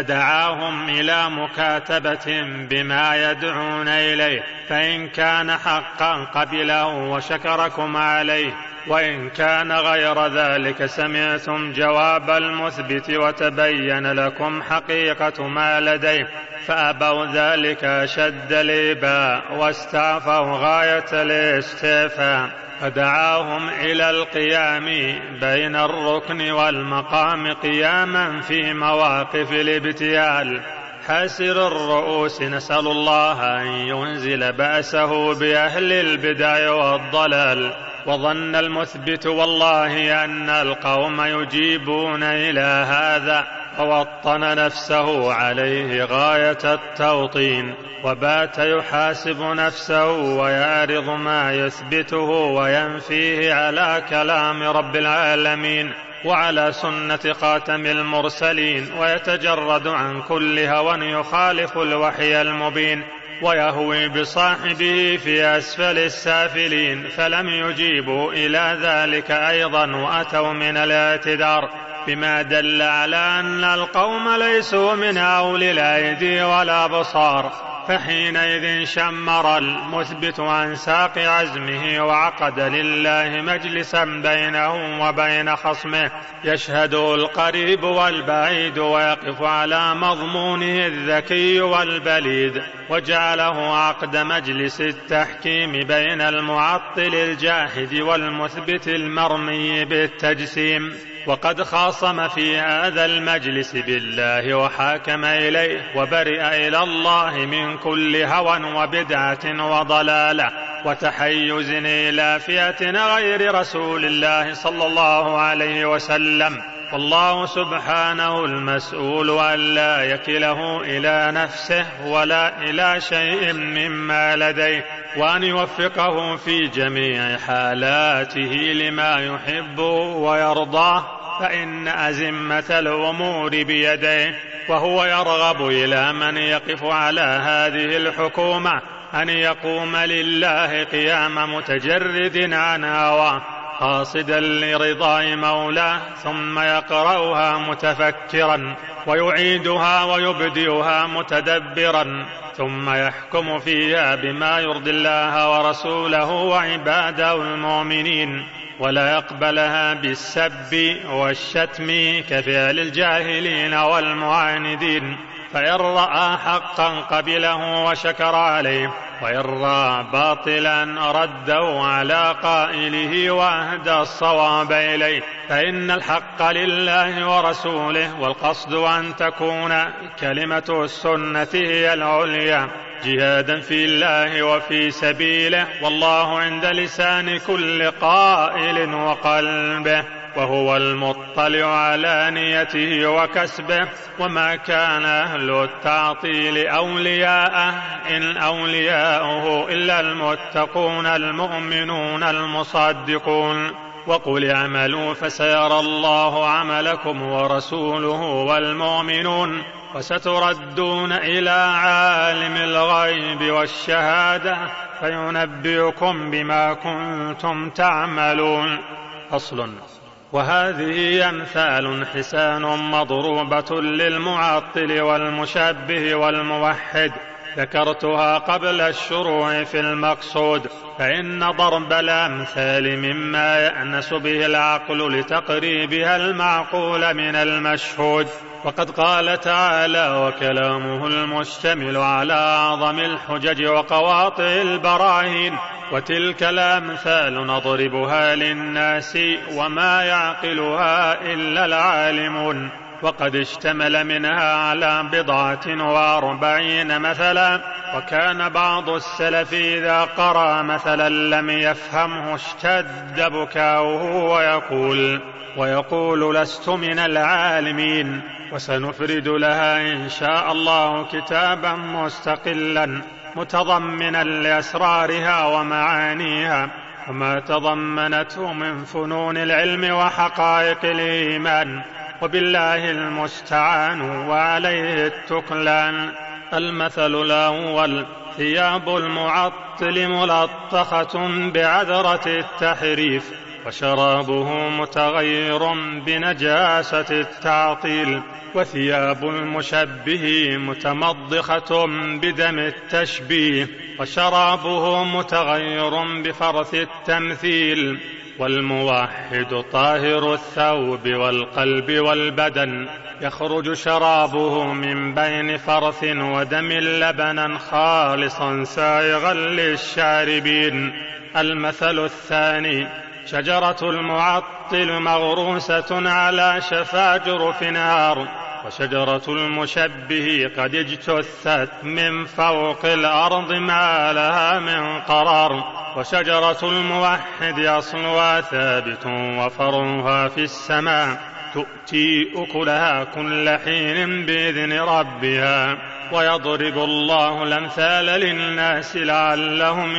فدعاهم إلى مكاتبة بما يدعون إليه، فإن كان حقا قبله وشكركم عليه، وإن كان غير ذلك سمعتم جواب المثبت وتبين لكم حقيقة ما لديه، فأبوا ذلك أشد الإباء واستعفوا غاية الاستعفاء، فدعاهم إلى القيام بين الركن والمقام قياما في مواقف الابتيال حاسر الرؤوس، نسأل الله أن ينزل بأسه بأهل البدع والضلال. وظن المثبت والله أن القوم يجيبون إلى هذا، فوطن نفسه عليه غاية التوطين، وبات يحاسب نفسه ويعرض ما يثبته وينفيه على كلام رب العالمين وعلى سنة خاتم المرسلين، ويتجرد عن كل هوى يخالف الوحي المبين، ويهوي بصاحبه في أسفل السافلين، فلم يجيبوا إلى ذلك أيضا، وأتوا من الاعتذار بما دل على أن القوم ليسوا من أولي الأيدي ولا بصار، فحينئذ شمر المثبت عن ساق عزمه وعقد لله مجلسا بينه وبين خصمه يشهده القريب والبعيد، ويقف على مضمونه الذكي والبليد، وجعله عقد مجلس التحكيم بين المعطل الجاحد والمثبت المرمي بالتجسيم. وقد خاصم في هذا المجلس بالله وحاكم إليه، وبرئ إلى الله من كل هوى وبدعة وضلالة وتحيز إلى فئة غير رسول الله صلى الله عليه وسلم، والله سبحانه المسؤول أن لا يكله إلى نفسه ولا إلى شيء مما لديه، وأن يوفقه في جميع حالاته لما يحب ويرضاه، فإن أزمة الأمور بيده، وهو يرغب إلى من يقف على هذه الحكومة أن يقوم لله قيام متجرد عن هواه قاصدا لرضاء مولاه، ثم يقرأها متفكرا ويعيدها ويبدئها متدبرا، ثم يحكم فيها بما يرضي الله ورسوله وعباده المؤمنين، ولا يقبلها بالسب والشتم كفعل الجاهلين والمعاندين، فإن رأى حقا قبله وشكر عليه، وإن رأى باطلا رده على قائله وأهدى الصواب إليه، فإن الحق لله ورسوله، والقصد أن تكون كلمة السنة هي العليا جهادا في الله وفي سبيله، والله عند لسان كل قائل وقلبه. وهو المطلع على نيته وكسبه، وما كان أهل التعطيل أولياءه إن أولياؤه إلا المتقون المؤمنون المصدقون. وقل اعملوا فسيرى الله عملكم ورسوله والمؤمنون وستردون إلى عالم الغيب والشهادة فينبئكم بما كنتم تعملون. أصل. وهذه أمثال حسان مضروبة للمعطل والمشبه والموحد، ذكرتها قبل الشروع في المقصود، فإن ضرب الأمثال مما يأنس به العقل لتقريبها المعقول من المشهود. وقد قال تعالى: وكلامه المشتمل على أعظم الحجج وقواطع البراهين، وتلك الأمثال نضربها للناس وما يعقلها إلا العالمون. وقد اشتمل منها على بضعة وأربعين مثلا، وكان بعض السلف إذا قرأ مثلا لم يفهمه اشتد بكاؤه ويقول, ويقول لست من العالمين. وسنفرد لها إن شاء الله كتابا مستقلا متضمنا لأسرارها ومعانيها وما تضمنته من فنون العلم وحقائق الإيمان، وبالله المستعان وعليه التكلان. المثل الأول: ثياب المعطل ملطخة بعذرة التحريف، وشرابه متغير بنجاسة التعطيل، وثياب المشبه متمضخة بدم التشبيه، وشرابه متغير بفرث التمثيل. والموحد طاهر الثوب والقلب والبدن، يخرج شرابه من بين فرث ودم لبنا خالصا سائغا للشاربين. المثل الثاني: شجرة المعطل مغروسة على شفا جرف نار، وشجرة المشبه قد اجتثت من فوق الأرض ما لها من قرار، وشجرة الموحد أصلها ثابت وفرعها في السماء، تؤتي أكلها كل حين بإذن ربها. ويضرب الله الأمثال للناس لعلهم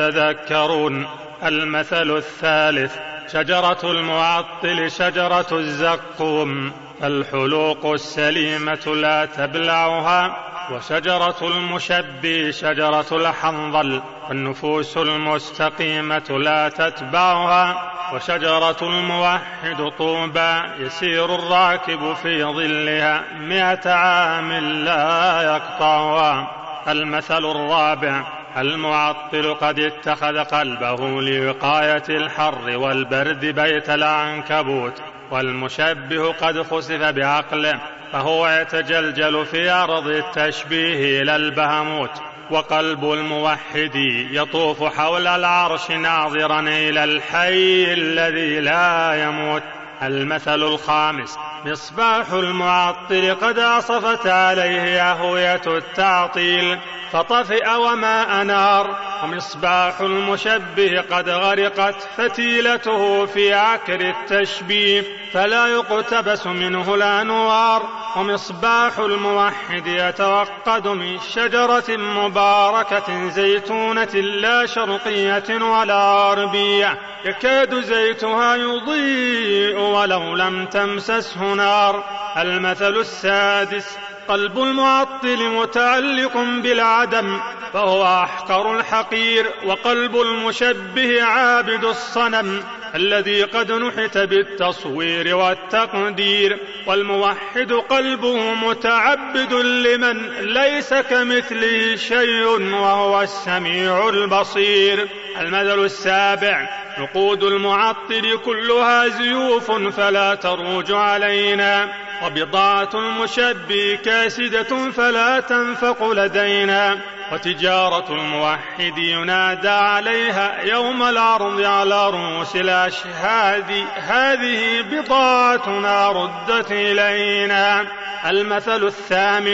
يتذكرون. المثل الثالث: شجرة المعطل شجرة الزقوم، الحلوق السليمة لا تبلعها، وشجرة المشبه شجرة الحنظل، والنفوس المستقيمة لا تتبعها، وشجرة الموحد طوبى يسير الراكب في ظلها مئة عام لا يقطعها. المثل الرابع: المعطل قد اتخذ قلبه لوقاية الحر والبرد بيت العنكبوت، والمشبه قد خسف بعقله فهو يتجلجل في أرض التشبيه إلى البهموت. وقلب الموحد يطوف حول العرش ناظرا إلى الحي الذي لا يموت. المثل الخامس: مصباح المعطل قد عصفت عليه أهوية التعطيل فطفئ وما أنار، ومصباح المشبه قد غرقت فتيلته في عكر التشبيه فلا يقتبس منه الأنوار، ومصباح الموحد يتوقد من شجرة مباركة زيتونة لا شرقية ولا غربية يكاد زيتها يضيء ولو لم تمسسه نار. المثل السادس: قلب المعطل متعلق بالعدم فهو أحقر الحقير، وقلب المشبه عابد الصنم الذي قد نحت بالتصوير والتقدير، والموحد قلبه متعبد لمن ليس كمثله شيء وهو السميع البصير. المثل السابع: نقود المعطل كلها زيوف فلا تروج علينا، وبضاعة المشبه كاسدة فلا تنفق لدينا، وتجارة الموحد ينادى عليها يوم العرض على رؤوس الأشهاد هذه بضاعتنا ردت إلينا. المثل الثامن: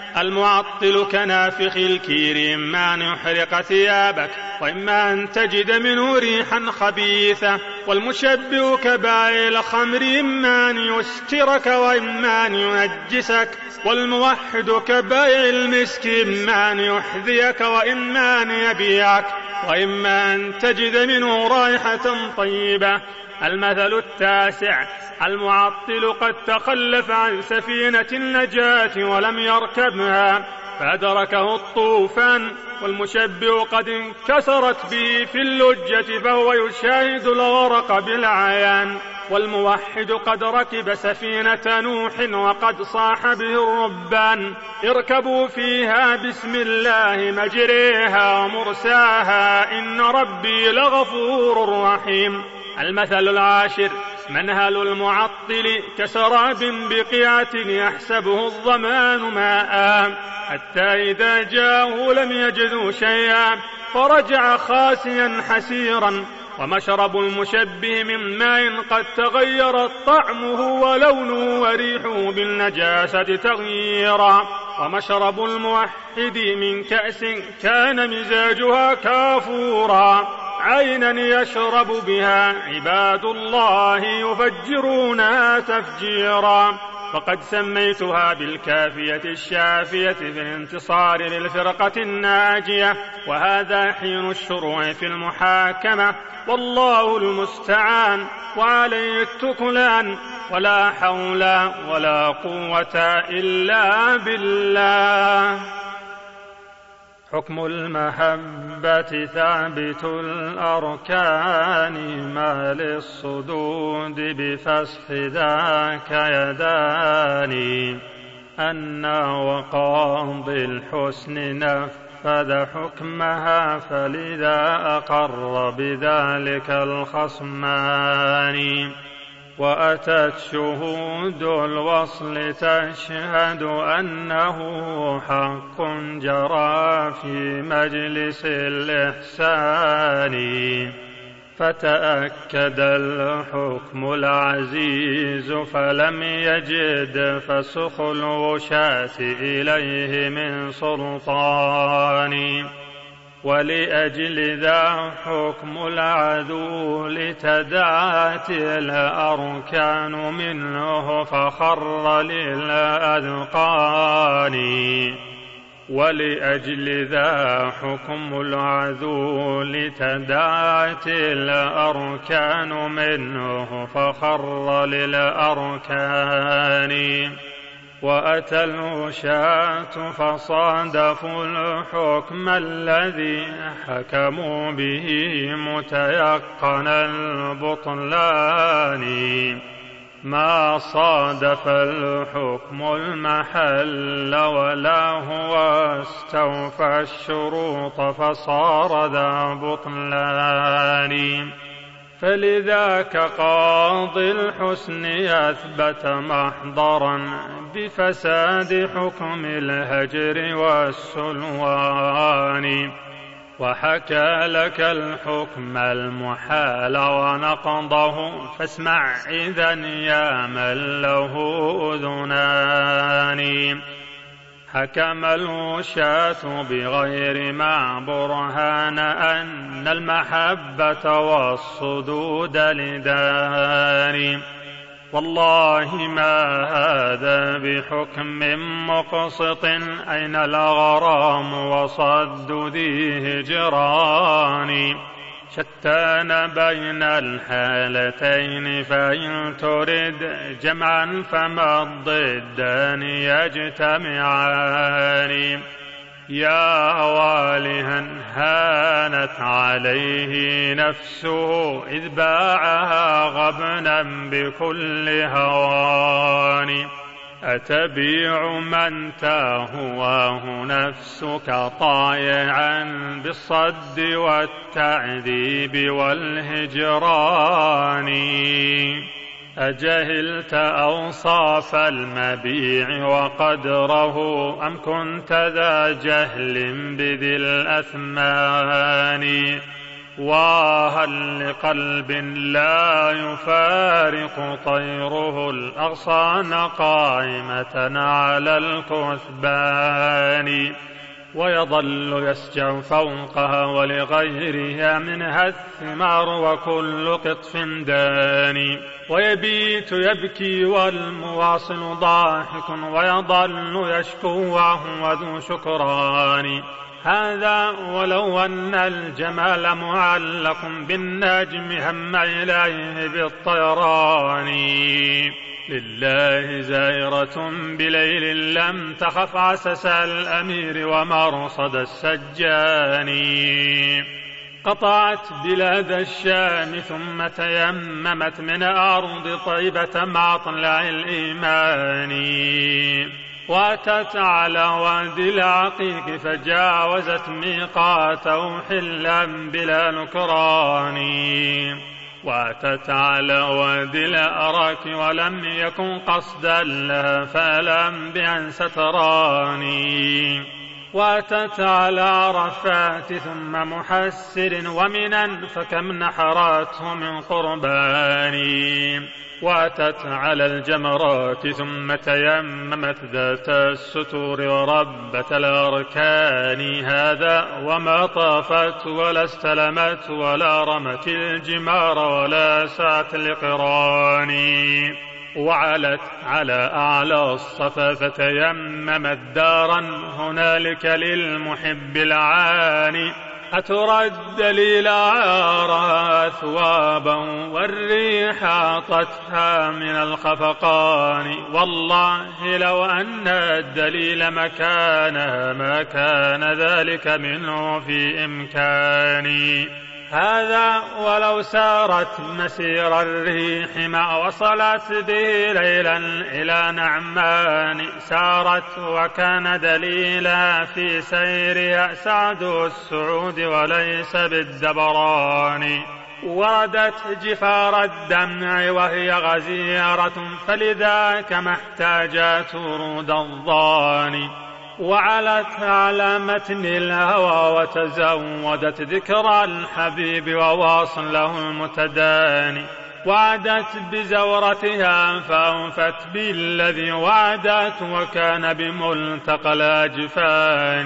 المعطل كنافخ الكير إما أن يحرق ثيابك وإما أن تجد منه ريحا خبيثة، والمشبه كبائع الخمر إما أن يسكرك وإما أن ينجسك، والموحد كبائع المسك إما أن يحذيك وإما أن يبيعك وإما أن تجد منه رائحة طيبة. المثل التاسع: المعطل قد تخلف عن سفينة النجاة ولم يركبها فأدركه الطوفان، والمشبه قد انكسرت به في اللجة فهو يشاهد الغرق بالعيان، والموحد قد ركب سفينة نوح وقد صاح به الربان: اركبوا فيها بسم الله مجريها ومرساها إن ربي لغفور رحيم. المثل العاشر: منهل المعطل كسراب بقيعة يحسبه الظمآن ماء حتى إذا جاءه لم يجدوا شيئا فرجع خاسيا حسيرا. ومشرب المشبه من ماء قد تغيرت طعمه ولونه وريحه بالنجاسة تغييرا. ومشرب الموحد من كأس كان مزاجها كافورا عينا يشرب بها عباد الله يفجرونها تفجيرا. فقد سميتها بالكافية الشافية في الانتصار للفرقة الناجية، وهذا حين الشروع في المحاكمة، والله المستعان وعليه التكلان، ولا حول ولا قوة إلا بالله. حكم المحبة ثابت الأركان ما للصدود بفسخ ذاك يداني، أن وقاضي الحسن نفذ حكمها فلذا أقر بذلك الخصمان. وأتت شهود الوصل تشهد أنه حق جرى في مجلس الإحسان، فتأكد الحكم العزيز فلم يجد فسخ الوشاة إليه من سلطان. ولأجل ذا حكم العدول تداعت الأركان منه فخر للأذقان. ولأجل ذا حكم العدول تداعت الأركان منه فخر للأركان. وأتى الوشاة فصادفوا الحكم الذي حكموا به متيقن البطلان، ما صادف الحكم المحل ولا هو استوفى الشروط فصار ذا بطلان. فلذاك قاضي الحسن أثبت محضرا بفساد حكم الهجر والسلوان، وحكى لك الحكم المحال ونقضه فاسمع إذن يا من له أذنان. حكم الوشاة بغير ما برهان أن المحبة والصدود لدان، والله ما هذا بحكم مقسط أين الغرام وصد ذي هجران. شتان بين الحالتين فإن ترد جمعا فما الضدان يجتمعان. يا والها هانت عليه نفسه إذ باعها غبنا بكل هوان. أتبيع من تهواه نفسك طائعا بالصد والتعذيب والهجران. أجهلت أوصاف المبيع وقدره أم كنت ذا جهل بذي الأثمان. وهل لقلب لا يفارق طيره الأغصان قائمة على الكثبان ويظل يسجع فوقها ولغيرها منها الثمار وكل قطف داني ويبيت يبكي والمواصل ضاحك ويظل يشكو وهو ذو شكران هذا ولو أن الجمال معلق بالنجم هم إليه بالطيران لله زائرة بليل لم تخف عسس الأمير ومرصد السجان قطعت بلاد الشام ثم تيممت من أرض طيبة مع طلع الإيمان واتت على وادي العقيق فجاوزت ميقاته حلا بلا نكران واتت على وادي الأراك ولم يكن قصدا لها فلم بأن ستراني واتت على عرفات ثم محسر ومنا فكم نحراته من قربان واتت على الجمرات ثم تيممت ذات الستور وربة الأركان هذا وما طافت ولا استلمت ولا رمت الجمار ولا سعت لقران وعلت على أعلى الصفا فتيممت دارا هنالك للمحب العاني أترى الدليل عارها أثوابا والريح أعطتها من الخفقان والله لو أن الدليل مكانها ما كان ذلك منه في إمكاني هذا ولو سارت مسير الريح ما وصلت به ليلا إلى نعمان سارت وكان دليلا في سيرها سعد السعود وليس بالدبران وردت جفار الدمع وهي غزيرة فلذاك ما احتاجت ورود الضان وعلت على متن الهوى وتزودت ذكر الحبيب وواصله المتداني وعدت بزورتها فأوفت بالذي وعدت وكان بملتقى الأجفان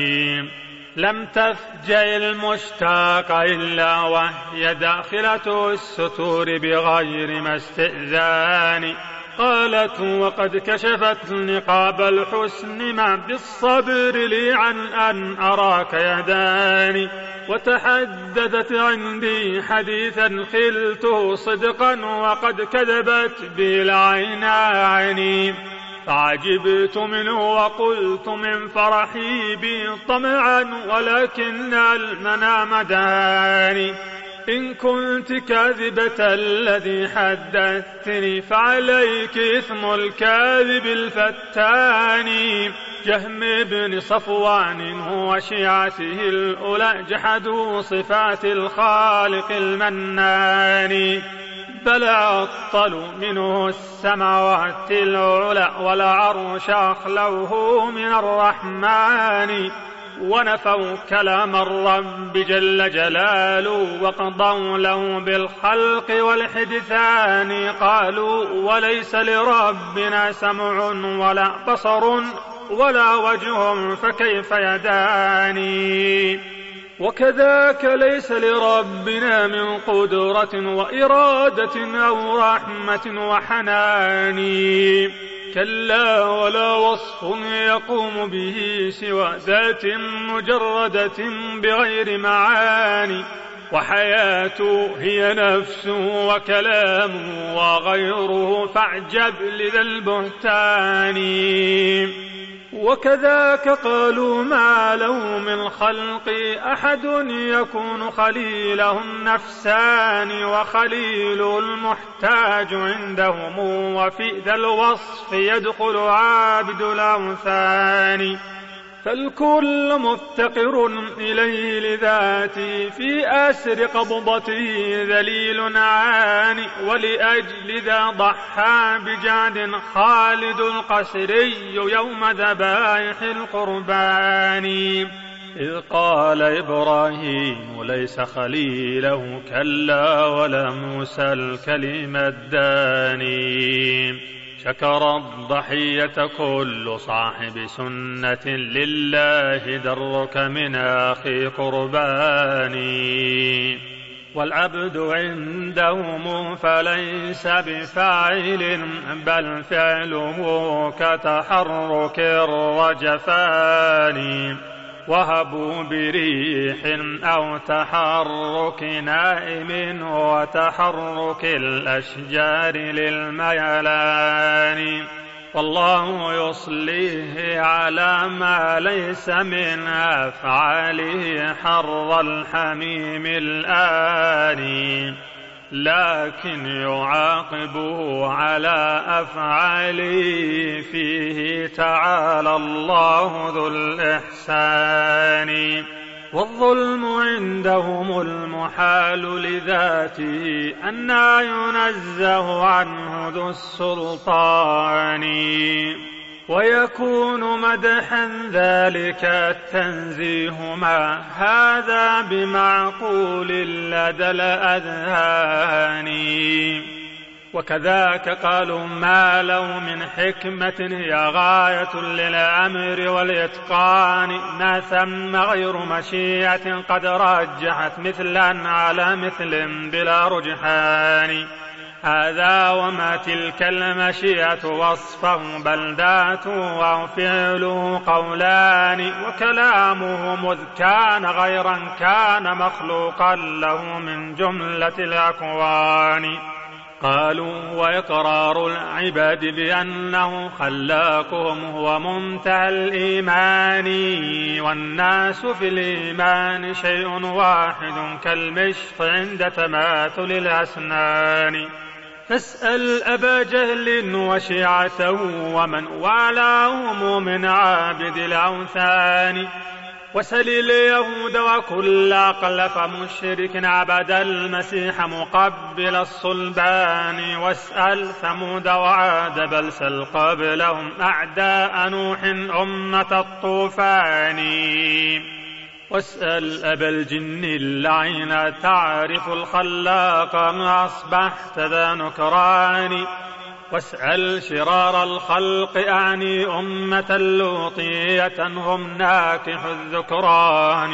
لم تفجأ المشتاق إلا وهي داخلة الستور بغير ما استئذان قالت وقد كشفت نقاب الحسن ما بالصبر لي عن أن أراك يداني وتحدثت عندي حديثا خلته صدقا وقد كذبت به العينان فعجبت منه وقلت من فرحي بي طمعا ولكن المنام داني إن كنت كاذبة الذي حدثتني فعليك إثم الكاذب الفتان جهم بن صفوان هو شيعته الأولى جحدوا صفات الخالق المنان بل عطلوا منه السماوات العلى والعرش أخلوه من الرحمن ونفوا كلام الرب جل جلاله وقضوا له بالخلق والحدثان قالوا وليس لربنا سمع ولا بصر ولا وجه فكيف يداني وكذاك ليس لربنا من قدرة وإرادة أو رحمة وحنان كلا ولا وصف يقوم به سوى ذات مجردة بغير معاني وحياته هي نفسه وكلامه وغيره فاعجب لذا البهتان وكذاك قالوا ما له من خلق أحد يكون خليله النفسان وخليل المحتاج عندهم وفي ذا الوصف يدخل عابد الأوثان فالكل مفتقر إليه لذاته في أسر قبضته ذليل عاني ولأجل ذا ضحى بجعد خالد القسري يوم ذبائح القربان إذ قال إبراهيم ليس خليله كلا ولا موسى الكلم الداني. شكر الضحية كل صاحب سنة لله درك من أخي قرباني. والعبد عندهم فليس بفاعل بل فعله كتحرك الرجفان. وهبوا بريح أو تحرك نائم وتحرك الأشجار للميلان. والله يصليه على ما ليس من أفعاله حر الحميم الآن. لكن يعاقبه على أفعاله فيه تعالى الله ذو الإحسان. والظلم عندهم المحال لذاته أنى ينزه عنه ذو السلطان. ويكون مدحا ذلك التنزيه ما هذا بمعقول لدى الأذهان. وكذاك قالوا ما لو من حكمة هي غاية للأمر والإتقان ما ثم غير مشيئة قد رجحت مثلا على مثل بلا رجحان. هذا وما تلك المشيئة وصفه بل ذاته أو فعله قولان. وكلامه مذ كان غيرا كان مخلوقا له من جملة الأكوان. قالوا وإقرار العباد بأنه خلاقهم هو منتهى الإيمان. والناس في الإيمان شيء واحد كالمشط عند تماثل الأسنان. فاسأل أبا جهل وشيعته ومن والاهم من عابد الأوثان. وسل اليهود وكل أقلف مشرك عبد المسيح مقبل الصلبان. واسأل ثمود وعاد بل سل قبلهم أعداء نوح أمة الطوفان. واسأل أبا الجن اللعين تعرف الخلاق ما أصبحت ذا نكران. واسأل شرار الخلق أعني أمة لوطية هم ناكح الذكران.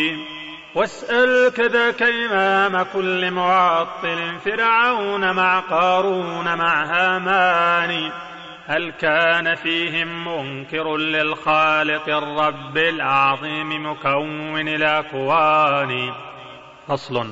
واسأل كذاك إمام كل معطل فرعون مع قارون مع هامان. هل كان فيهم منكر للخالق الرب العظيم مكون الأكوان. فصل.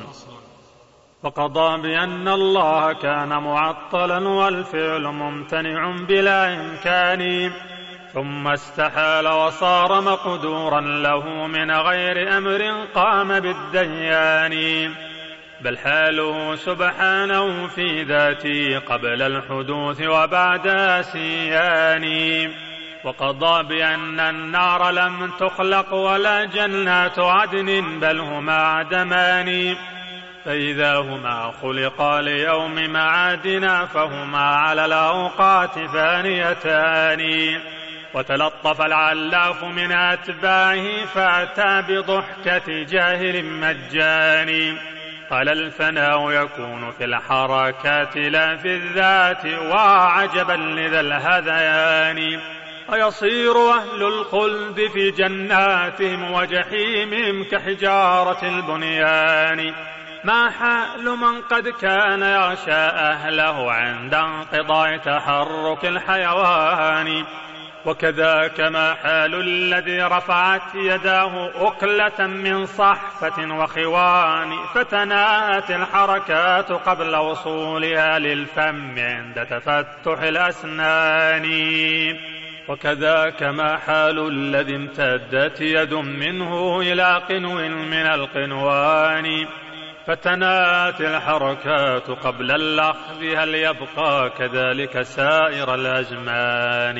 وقضى بأن الله كان معطلا والفعل ممتنع بلا إمكان. ثم استحال وصار مقدورا له من غير أمر قام بالديان. بل حاله سبحانه في ذاته قبل الحدوث وبعد سيان. وقضى بأن النار لم تخلق ولا جنات عدن بل هما عدمان. فإذا هما خلقا ليوم معادنا فهما على الأوقات فانيتان. وتلطف العلاف من أتباعه فأتى بضحكة جاهل مجاني. قال الفناء يكون في الحركات لا في الذات وعجبا لذا الهذيان. ويصير أهل الخلد في جناتهم وجحيمهم كحجارة البنيان. ما حال من قد كان يغشى أهله عند انقضاء تحرك الحيوان. وكذاك ما حال الذي رفعت يداه أكلة من صحفة وخوان فتناهت الحركات قبل وصولها للفم عند تفتح الأسنان. وكذاك ما حال الذي امتدت يد منه إلى قنو من القنوان فتنات الحركات قبل الأخذ. هل يبقى كذلك سائر الأزمان.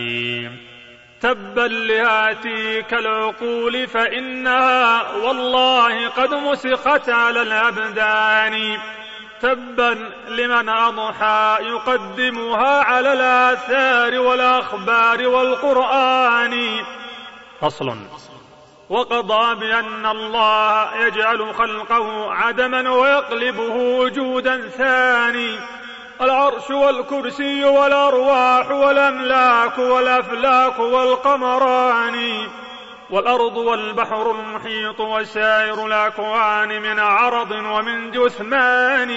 تبا لهاتيك العقول فإنها والله قد مسخت على الأبدان. تبا لمن أضحى يقدمها على الآثار والأخبار والقرآن. فصل. وقضى بأن الله يجعل خلقه عدما ويقلبه وجودا ثاني، العرش والكرسي والأرواح والأملاك والأفلاك والقمران والأرض والبحر المحيط وسائر الأكوان من عرض ومن جثمان،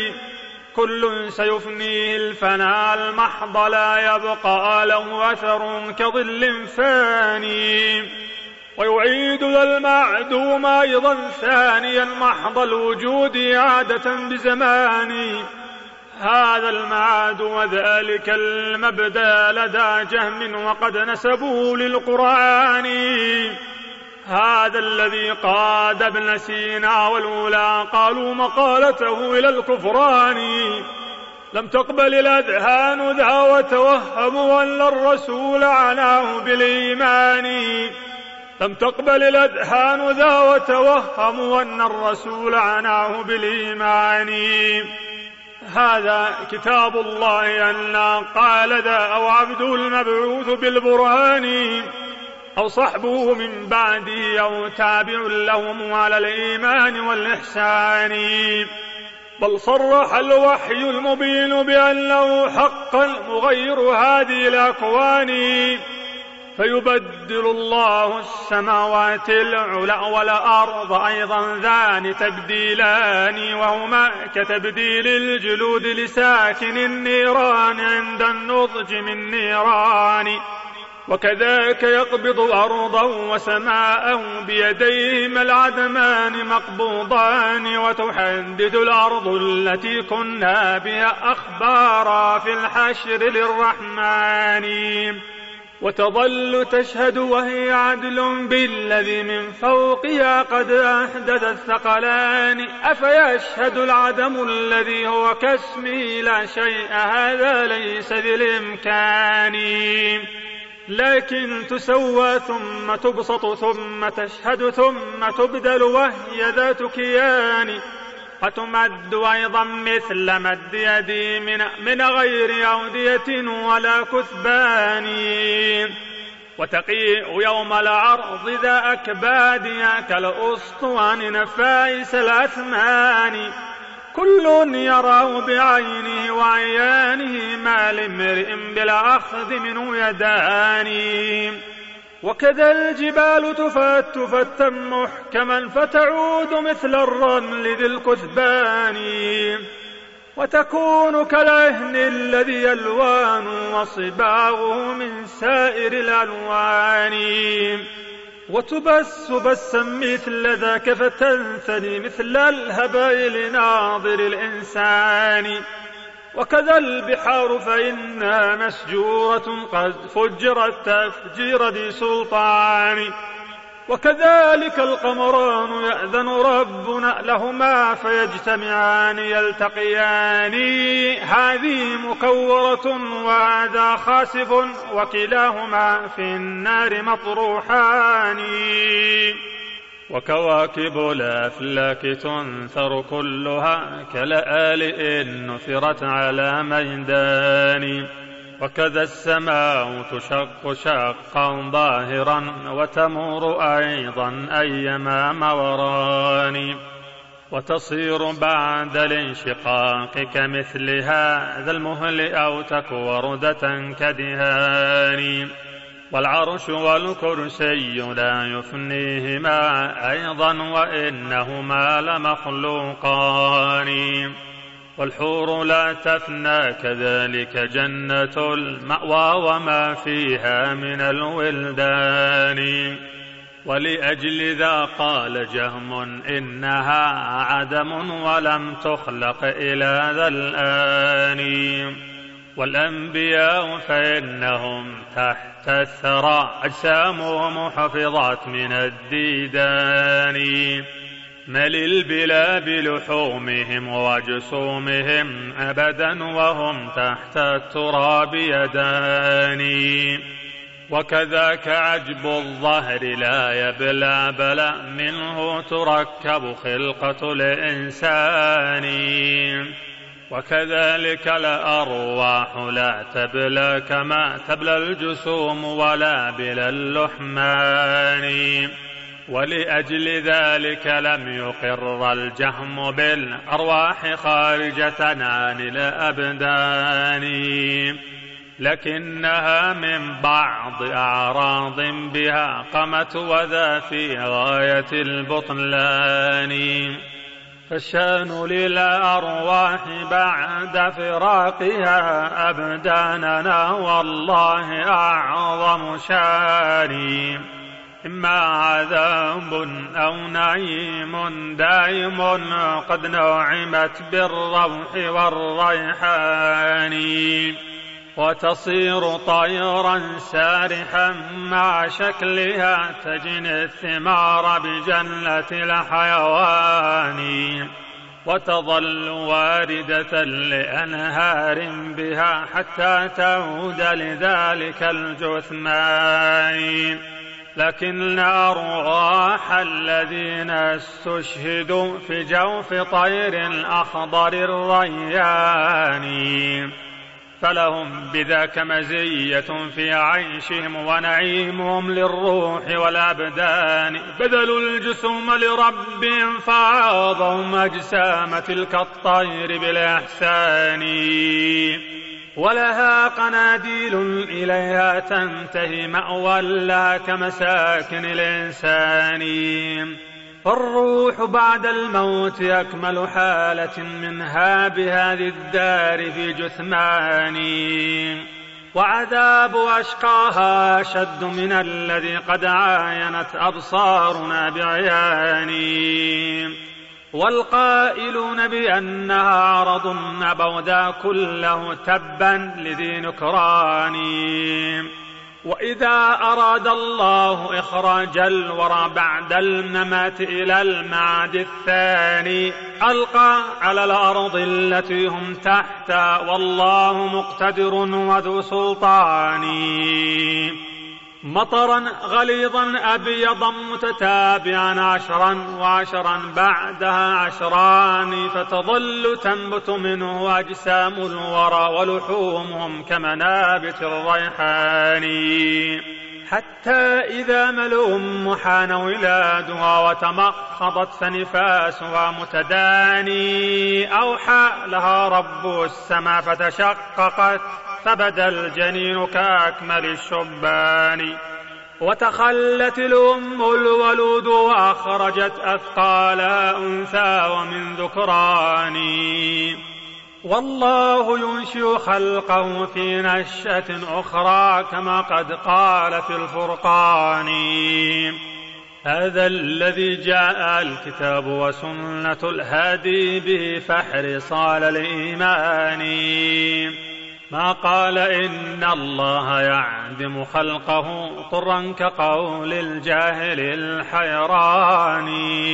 كل سيفنيه الفناء المحض لا يبقى له أثر كظل فاني، ويعيد ذا المعدوم أيضا ثانيا محض الوجود إعادة بزمان، هذا المعاد وذلك المبدأ لدى جهم وقد نسبوه للقرآن، هذا الذي قاد ابن سينا والأولى قالوا مقالته إلى الكفران، لم تقبل الأذهان ذا وتوهموا أن الرسول عناه بالإيمان، لم تقبل الأذهان ذا وتوهموا أن الرسول عناه بالإيمان، هذا كتاب الله أن قال ذا أو عبده المبعوث بالبرهان، أو صحبه من بعده أو تابع لهم على الإيمان والإحسان، بل صرح الوحي المبين بأنه حقا مغير هذه الأكوان، فيبدل الله السماوات العلى والأرض أيضا ذان تبديلان، وهما كتبديل الجلود لساكن النيران عند النضج من نيران، وكذاك يقبض أرضا وسماء بيديهما العدمان مقبوضان، وتحدد الأرض التي كنا بها أخبارا في الحشر للرحمن، وتظل تشهد وهي عدل بالذي من فوقها قد أحدث الثقلان، أفيشهد العدم الذي هو كاسمه لا شيء هذا ليس بالإمكان، لكن تسوى ثم تبسط ثم تشهد ثم تبدل وهي ذات كيان، وتمد أيضا مثل مد يدي من, من غير أودية ولا كثبان، وتقيء يوم العرض ذا أكبادها كالأسطوان نفائس الأثمان، كل يراه بعينه وعيانه ما لامرئ بالأخذ منه يدان، وكذا الجبال تفت فتا محكما فتعود مثل الرمل ذي الكثبان، وتكون كالعهن الذي ألوان وصباغه من سائر الألوان، وتبس بسا مثل ذاك فتنثني مثل الهباء لناظر الإنسان، وكذا البحار فإنها مسجورة قد فجرت تفجير ذي سلطان، وكذلك القمران يأذن ربنا لهما فيجتمعان يلتقيان، هذه مكورة وهذا خاسف وكلاهما في النار مطروحان، وكواكب الأفلاك تنثر كلها كلآلئ نثرت على ميدان، وكذا السماء تشق شقا ظاهرا وتمور أيضا أيما موران، وتصير بعد الانشقاق كمثل هذا المهل أو تكو وردة كدهان، والعرش والكرسي لا يفنيهما أيضا وإنهما لمخلوقان، والحور لا تفنى كذلك جنة المأوى وما فيها من الولدان، ولأجل ذا قال جهم إنها عدم ولم تخلق إلى ذا الآن، والأنبياء فإنهم تحت الثرى أجسامهم حفظت من الديدان، مل البلا بلحومهم وجسومهم أبدا وهم تحت التراب يدان، وكذاك عجب الظهر لا يبلى بلا منه تركب خلقة الإنسان، وكذلك الأرواح لا تبلى كما تبلى الجسوم ولا بلا اللحمان، ولأجل ذلك لم يقر الجهم بالأرواح خارجة عن الأبدان، لكنها من بعض أعراض بها قمت وذا في غاية البطلان. فالشأن للأرواح بعد فراقها أبداننا والله أعظم شان، إما عذاب أو نعيم دائم قد نعمت بالروح والريحان، وتصير طيرا سارحا مع شكلها تجني الثمار بجنة الحيوان، وتظل واردة لأنهار بها حتى تعود لذلك الجثمان. لكن أرواح الذين استشهدوا في جوف طير الأخضر الريان فلهم بذاك مزية في عيشهم ونعيمهم للروح والأبدان، بذلوا الجسوم لربهم فعاضهم أجسام تلك الطير بالإحسان، ولها قناديل إليها تنتهي مأوى لها كمساكن الإنسان. فالروح بعد الموت أكمل حالة منها بهذه الدار في جثمان، وعذاب أشقاها أشد من الذي قد عاينت أبصارنا بعيان. والقائلون بأنها عرض أبودا كله تبا لذي نكران. وإذا أراد الله إخراج الورى بعد الممات إلى المعاد الثاني ألقى على الأرض التي هم تحتها والله مقتدر وذو سلطان مطرا غليظا أبيضا متتابعا عشرا وعشرا بعدها عشران، فتظل تنبت منه أجسام الورى ولحومهم كمنابت الريحان، حتى إذا ملؤم حان ولادها وتمخضت فنفاسها متداني أوحى لها رب السماء فتشققت فبدا الجنين كأكمل الشبان، وتخلت الأم الولود وأخرجت أثقالها أنثى ومن ذكران. والله ينشئ خلقه في نشأة أخرى كما قد قال في الفرقان. هذا الذي جاء الكتاب وسنة الهادي به فاحرص على الإيمان، ما قال إن الله يعدم خلقه طرا كقول الجاهل الحيران،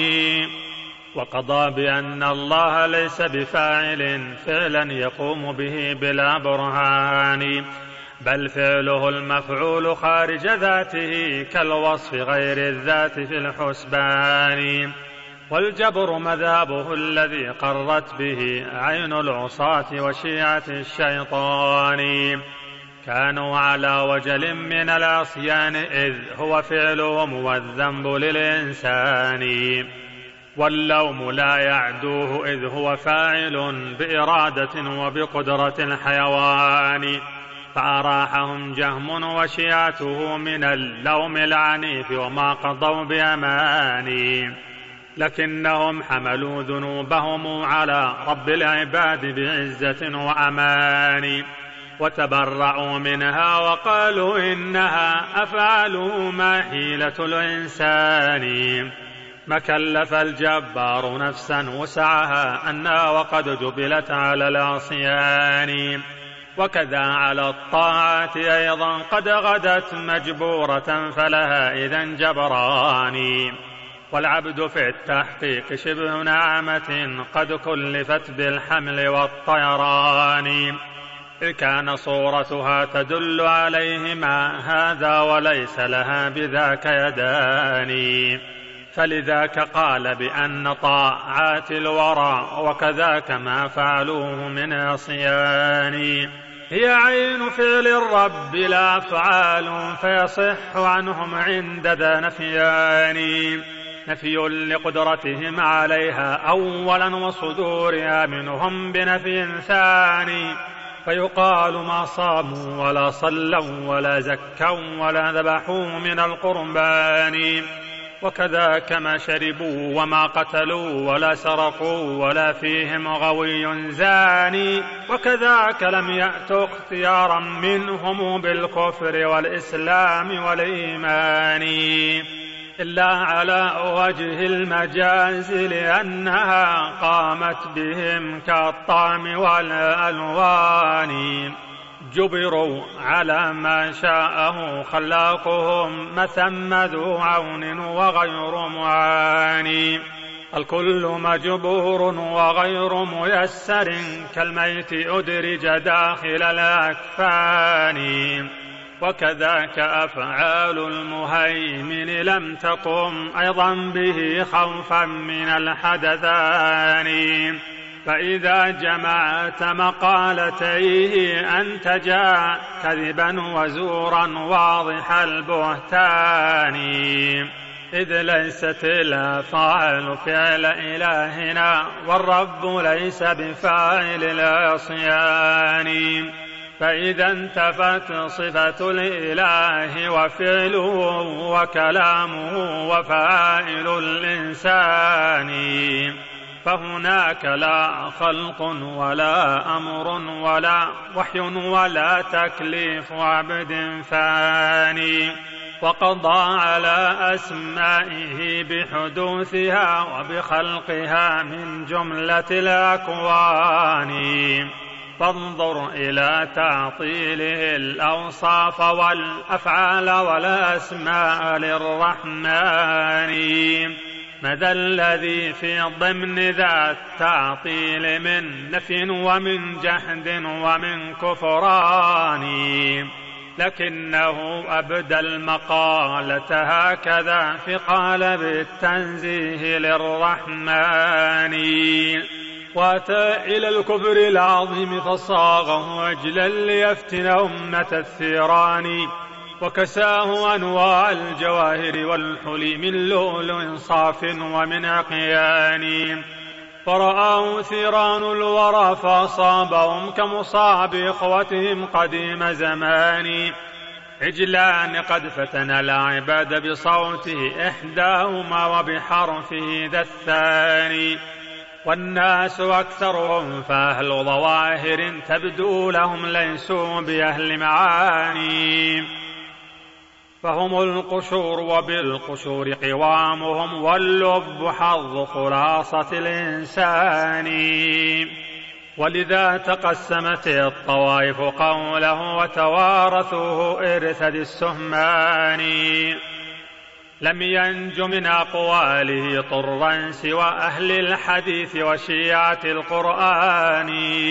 وقضى بأن الله ليس بفاعل فعلا يقوم به بلا برهان، بل فعله المفعول خارج ذاته كالوصف غير الذات في الحسبان. والجبر مذهبه الذي قرت به عين العصاة وشيعة الشيطان، كانوا على وجل من العصيان إذ هو فعلهم والذنب للإنسان، واللوم لا يعدوه إذ هو فاعل بإرادة وبقدرة الحيوان، فأراحهم جهم وشيعته من اللوم العنيف وما قضوا بأماني، لكنهم حملوا ذنوبهم على رب العباد بعزة وأمان، وتبرعوا منها وقالوا إنها أفعاله ما حيلة الإنسان، ما كلف الجبار نفسا وسعها أنها وقد جبلت على العصيان، وكذا على الطاعات أيضا قد غدت مجبورة فلها إذن جبران، والعبد في التحقيق شبه نعمة قد كلفت بالحمل والطيران، إذ كان صورتها تدل عليهما هذا وليس لها بذاك يدان، فلذاك قال بأن طاعات الورى وكذاك ما فعلوه من عصيان، هي عين فعل الرب لا أفعال، فيصح عنهم عند ذا نفيان: نفي لقدرتهم عليها أولا، وصدورها منهم بنفي ثاني، فيقال ما صاموا ولا صلوا ولا زكوا ولا ذبحوا من القربان، وكذاك ما شربوا وما قتلوا ولا سرقوا ولا فيهم غوي زاني، وكذاك لم يأتوا اختيارا منهم بالكفر والإسلام والإيمان، إلا على وجه المجاز لأنها قامت بهم كالطعم والألوان، جبروا على ما شاءه خلاقهم، ما ثم ذو عون وغير معاني، الكل مجبور وغير ميسر، كالميت أدرج داخل الأكفان، وكذاك أفعال المهيمن لم تقم أيضا به خوفا من الحدثان، فإذا جمعت مقالتيه أنتجا كذبا وزورا واضح البهتان، إذ ليست الأفعال فعل إلهنا، والرب ليس بفاعل العصيان، فإذا انتفت صفة الإله وفعله وكلامه وفاعل الإنسان، فهناك لا خلق ولا أمر ولا وحي ولا تكليف عبد فاني، وقضى على أسمائه بحدوثها وبخلقها من جملة الأكوان، فانظر إلى تعطيله الأوصاف والأفعال والأسماء للرحمن، ماذا الذي في ضمن ذا التعطيل من نفي ومن جحد ومن كفران، لكنه أبدى المقالة هكذا في قالب التنزيه للرحمن، وأتى إلى الكفر العظيم فصاغه عجلا ليفتن أمة الثيران، وكساه أنواع الجواهر والحلي من لؤلؤ صاف ومن عقيان، فرآه ثيران الورى فأصابهم كمصاب إخوتهم قديم زمان، عجلان قد فتن العباد بصوته إحداهما وبحرفه ذا الثاني، والناس أكثرهم فأهل ظواهر تبدو لهم ليسوا بأهل معاني، فهم القشور وبالقشور قوامهم، واللب حظ خلاصة الإنسان، ولذا تقسمت الطوائف قوله وتوارثوه إرث ذي السهمان، لم ينج من أقواله طرا سوى أهل الحديث وشيعة القرآن،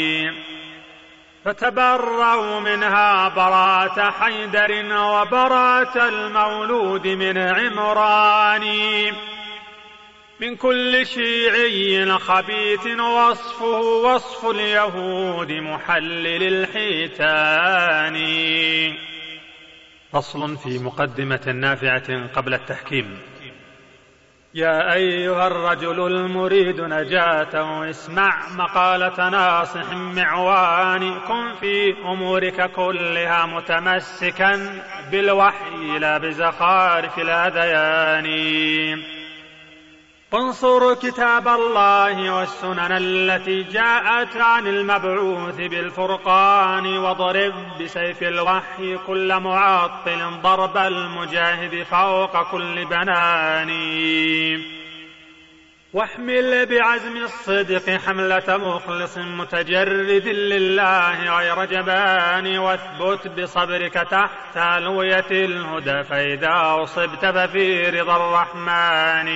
فتبرأوا منها براءة حيدر وبراءة المولود من عمران، من كل شيعي خبيث وصفه وصف اليهود محلل الحيتان. فصل في مقدمة نافعة قبل التحكيم. يا أيها الرجل المريد نجاته اسمع مقالة ناصح معوان، كن في أمورك كلها متمسكا بالوحي لا بزخارف الأذيان، وانصر كتاب الله والسنن التي جاءت عن المبعوث بالفرقان، واضرب بسيف الوحي كل معطل ضرب المجاهد فوق كل بنان، واحمل بعزم الصدق حملة مخلص متجرد لله غير جبان، واثبت بصبرك تحت ألوية الهدى فإذا أصبت ففي رضا الرحمن،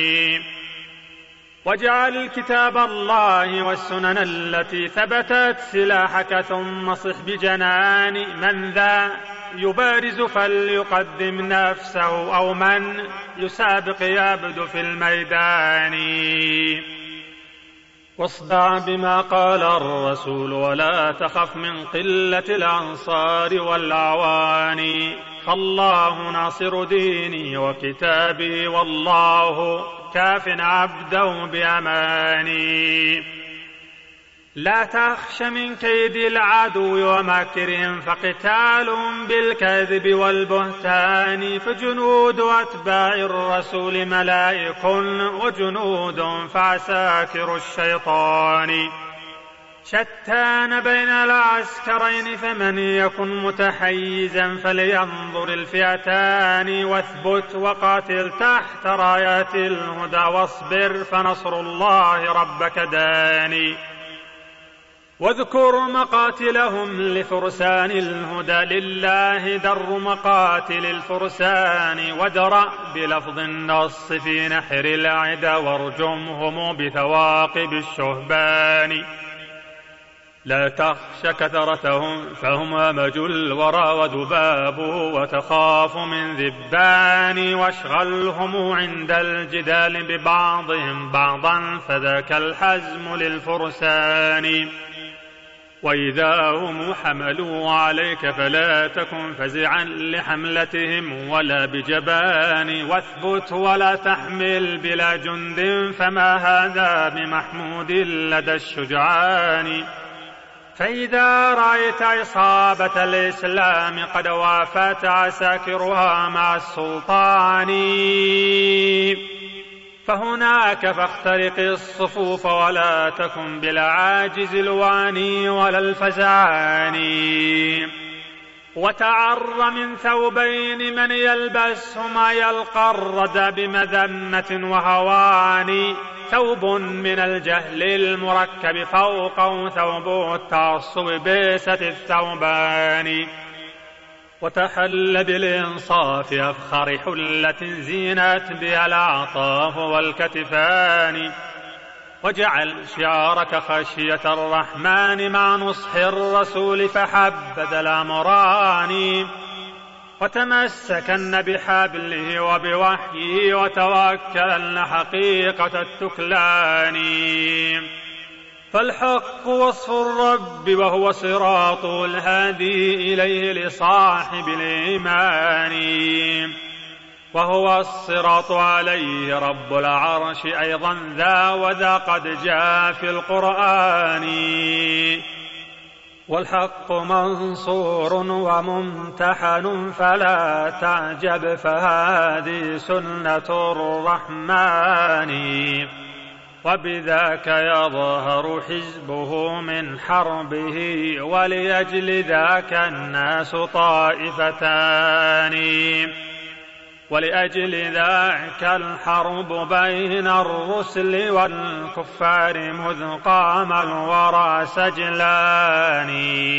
واجعل كتاب الله والسنن التي ثبتت سلاحك ثم صح بجنان، من ذا يبارز فليقدم نفسه أو من يسابق يبدو في الميدان، واصدع بما قال الرسول ولا تخف من قلة الأنصار والأعوان، فالله ناصر ديني وكتابي والله كاف عبده بأماني. لا تخش من كيد العدو ومكرهم فقتال بالكذب والبهتان، فجنود أتباع الرسول ملائك وجنود فعساكر الشيطان. شتان بين العسكرين فمن يكن متحيزا فلينظر الفئتان، واثبت وقاتل تحت رايات الهدى واصبر فنصر الله ربك داني. واذكر مقاتلهم لفرسان الهدى لله در مقاتل الفرسان، ودرأ بلفظ النص في نحر العدا وارجمهم بثواقب الشهبان. لا تخش كثرتهم فهم همج الورى وذباب، وتخاف من ذبان واشغلهم عند الجدال ببعضهم بعضا فذاك الحزم للفرسان. وإذا هم حملوا عليك فلا تكن فزعا لحملتهم ولا بجبان، واثبت ولا تحمل بلا جند فما هذا بمحمود لدى الشجعان. فإذا رأيت إصابة الإسلام قد وافت عساكرها مع السلطان، فهناك فاخترق الصفوف ولا تكن بالعاجز الواني ولا الفزعان. وتعر من ثوبين من يلبسهما يلقى الردى بمذمة وهوان، ثوب من الجهل المركب فوقه ثوب التعصب بيسة الثوبان. وتحل بالإنصاف أفخر حلة زينت بها الأعطاف والكتفان، واجعل شعارك خشية الرحمن مع نصح الرسول فحبذ الأمران. وتمسكن بحبله وبوحيه وتوكلن حقيقة التكلان. فالحق وصف الرب وهو صراط الهادي إليه لصاحب الإيمان، وهو الصراط عليه رب العرش أيضا ذا وذا قد جاء في القرآن. والحق منصور وممتحن فلا تعجب فهذه سنة الرحمن، وبذاك يظهر حزبه من حربه وليجل ذاك الناس طائفتان. ولأجل ذاك الحرب بين الرسل والكفار مذ قام الورى سجلان،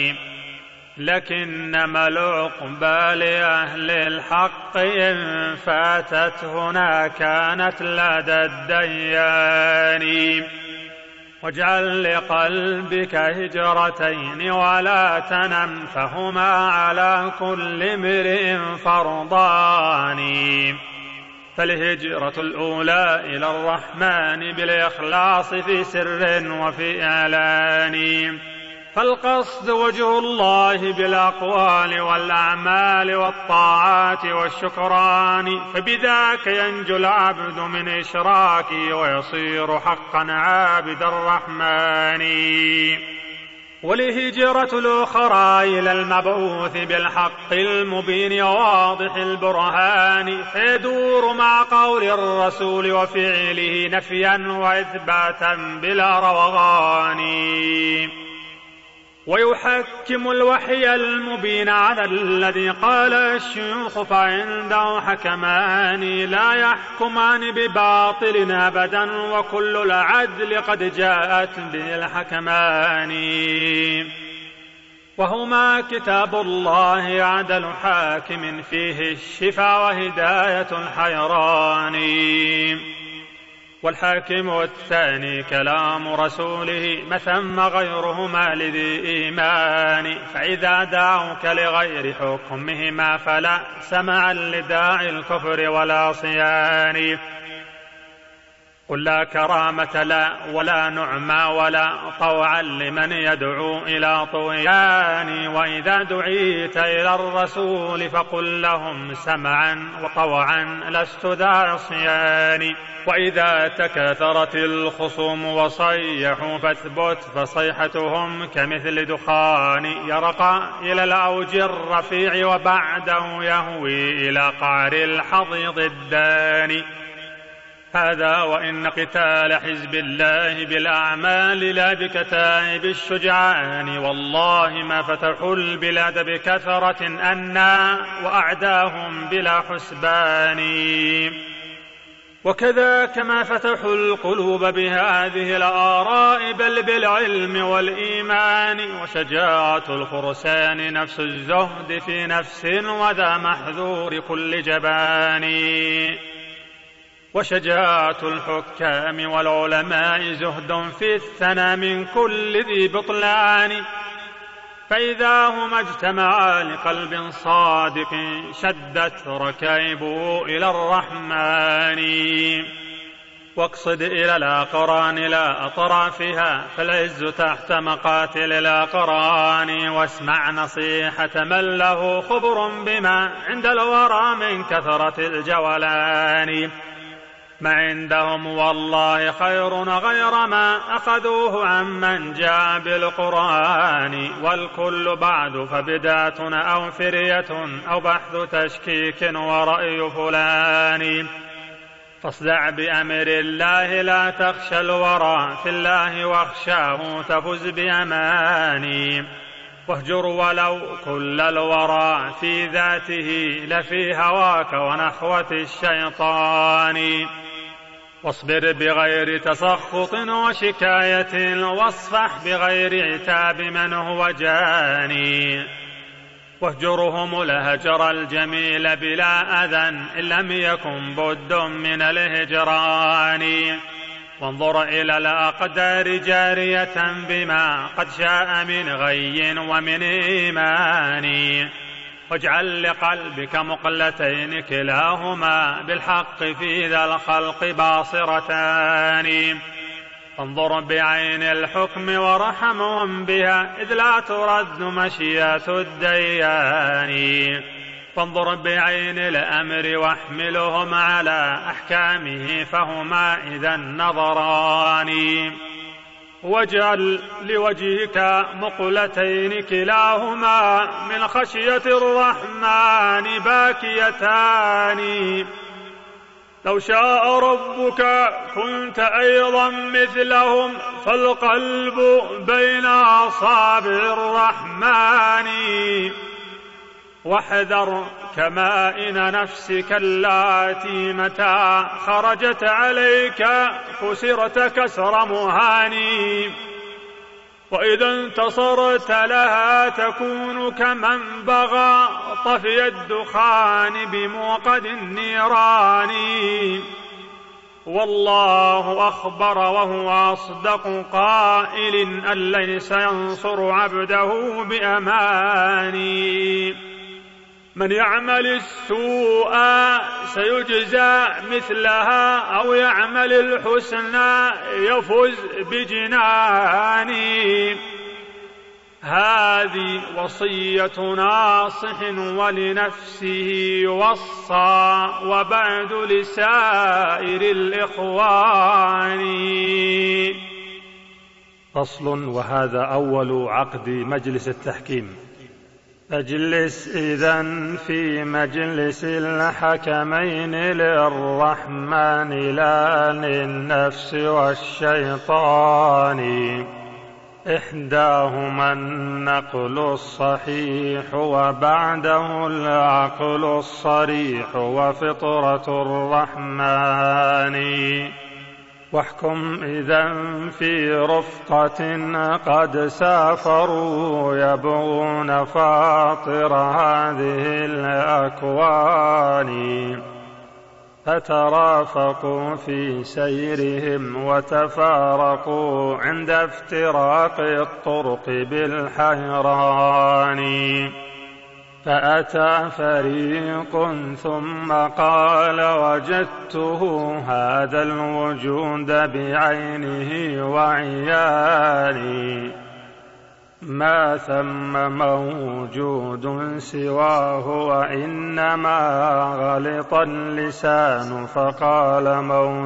لكنما العقبى لأهل الحق إن فاتت هنا كانت لدى الديان. واجعل لقلبك هجرتين ولا تنم فهما على كل امرئ فرضان. فالهجرة الأولى إلى الرحمن بالإخلاص في سر وفي إعلان، فالقصد وجه الله بالأقوال والأعمال والطاعات والشكران، فبذاك ينجو العبد من إشراكه ويصير حقا عابد الرحمن. ولهجرة الأخرى إلى المبعوث بالحق المبين واضح البرهان، فيدور مع قول الرسول وفعله نفيا وإثباتا بلا روغان. ويحكم الوحي المبين على الذي قال الشيوخ فعنده حكمان لا يحكمان بباطل أبدا، وكل العدل قد جاءت به الحكمان. وهما كتاب الله عدل حاكم فيه الشفاء وهداية الحيران، والحاكم الثاني كلام رسوله ما ثم غيرهما لذي إيمان. فإذا دعوك لغير حكمهما فلا سمعا لداعي الكفر ولا صيان. قل لا كرامة لا ولا نعمى ولا طوعا لمن يدعو إلى طغيان. وإذا دعيت إلى الرسول فقل لهم سمعا وطوعا لست ذا عصيان. وإذا تكاثرت الخصوم وصيحوا فاثبت فصيحتهم كمثل دخان يرقى إلى الأوج الرفيع وبعده يهوي إلى قعر الحضيض الداني. هذا وإن قتال حزب الله بالأعمال لا بكتائب الشجعان. والله ما فتحوا البلاد بكثرة أنا وأعداهم بلا حسبان. وكذا كما فتحوا القلوب بهذه الآراء بل بالعلم والإيمان. وشجاعة الفرسان نفس الزهد في نفس وذا محذور كل جبان. وشجاعة الحكام والعلماء زهد في الثنى من كل ذي بطلان. فإذا هما اجتمعا لقلب صادق شدت ركائبه إلى الرحمن. واقصد إلى الأقران لا أطرافها فالعز تحت مقاتل الأقران. واسمع نصيحة من له خبر بما عند الورى من كثرة الجولان. ما عندهم والله خير غير ما أخذوه عمن جاء بالقرآن. والكل بعد فبدعة أو فرية أو بحث تشكيك ورأي فلان. فاصدع بأمر الله لا تخشى الورى في الله واخشاه تفز بأماني. واهجر ولو كل الورى في ذاته لفي هواك ونخوة الشيطان. واصبر بغير تسخط وشكاية واصفح بغير عتاب من هو جاني. واهجرهم الهجر الجميل بلا أذى إن لم يكن بد من الهجران. وانظر إلى الأقدار جارية بما قد شاء من غي ومن إيمان. واجعل لقلبك مقلتين كلاهما بالحق في ذا الخلق باصرتان. فانظر بعين الحكم ورحمهم بها إذ لا ترد مشيئة الديان. فانظر بعين الأمر واحملهم على أحكامه فهما إذا نظران. واجعل لوجهك مقلتين كلاهما من خشية الرحمن باكيتان. لو شاء ربك كنت أيضا مثلهم فالقلب بين أصابع الرحمن. واحذر كمائن نفسك اللاتي متى خرجت عليك كسرت كسر مهاني. وإذا انتصرت لها تكون كمن بغى طفي الدخان بموقد النيران. والله أخبر وهو أصدق قائل أن ليس ينصر عبده بأماني. من يعمل السوء سيجزى مثلها أو يعمل الحسنى يفز بجناني. هذه وصية ناصح ولنفسه يوصى وبعد لسائر الإخوان. فصل. وهذا أول عقد مجلس التحكيم. اجلس إذن في مجلس الحكمين للرحمن لا للنفس والشيطان. إحداهما النقل الصحيح وبعده العقل الصريح وفطرة الرحمن. واحكم إذن في رفقة قد سافروا يبغون فاطر هذه الأكوان. فترافقوا في سيرهم وتفارقوا عند افتراق الطرق بالحيران. فأتى فريق ثم قال وجدته هذا الوجود بعينه وعياني ما ثم موجود سواه وإنما غلط اللسان فقال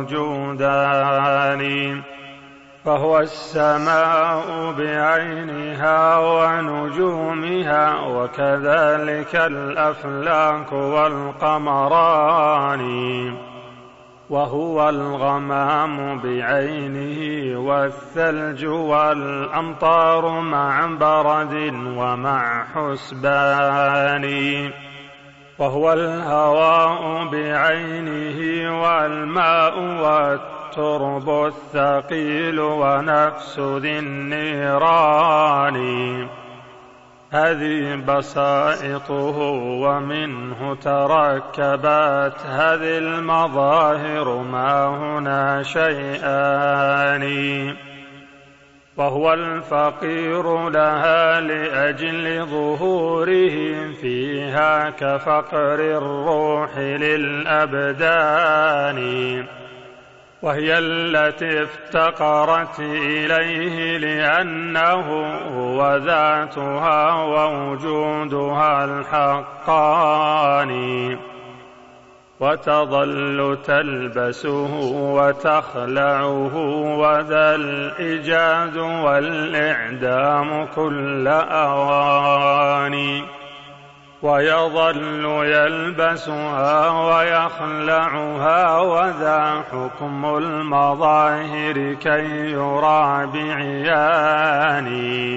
موجودان فهو السماء بعينها ونجومها وكذلك الأفلاك والقمران وهو الغمام بعينه والثلج والأمطار مع برد ومع حسبان وهو الهواء بعينه والماء والترب الثقيل ونفس ذي النيران هذه بسائطه ومنه تركبت هذه المظاهر ما هنا شيئان وهو الفقير لها لأجل ظهوره فيها كفقر الروح للأبدان وهي التي افتقرت إليه لأنه هو ذاتها ووجودها الحقان وتظل تلبسه وتخلعه وذا الإيجاد والإعدام كل أوان ويظل يلبسها ويخلعها وذا حكم المظاهر كي يرى بعيان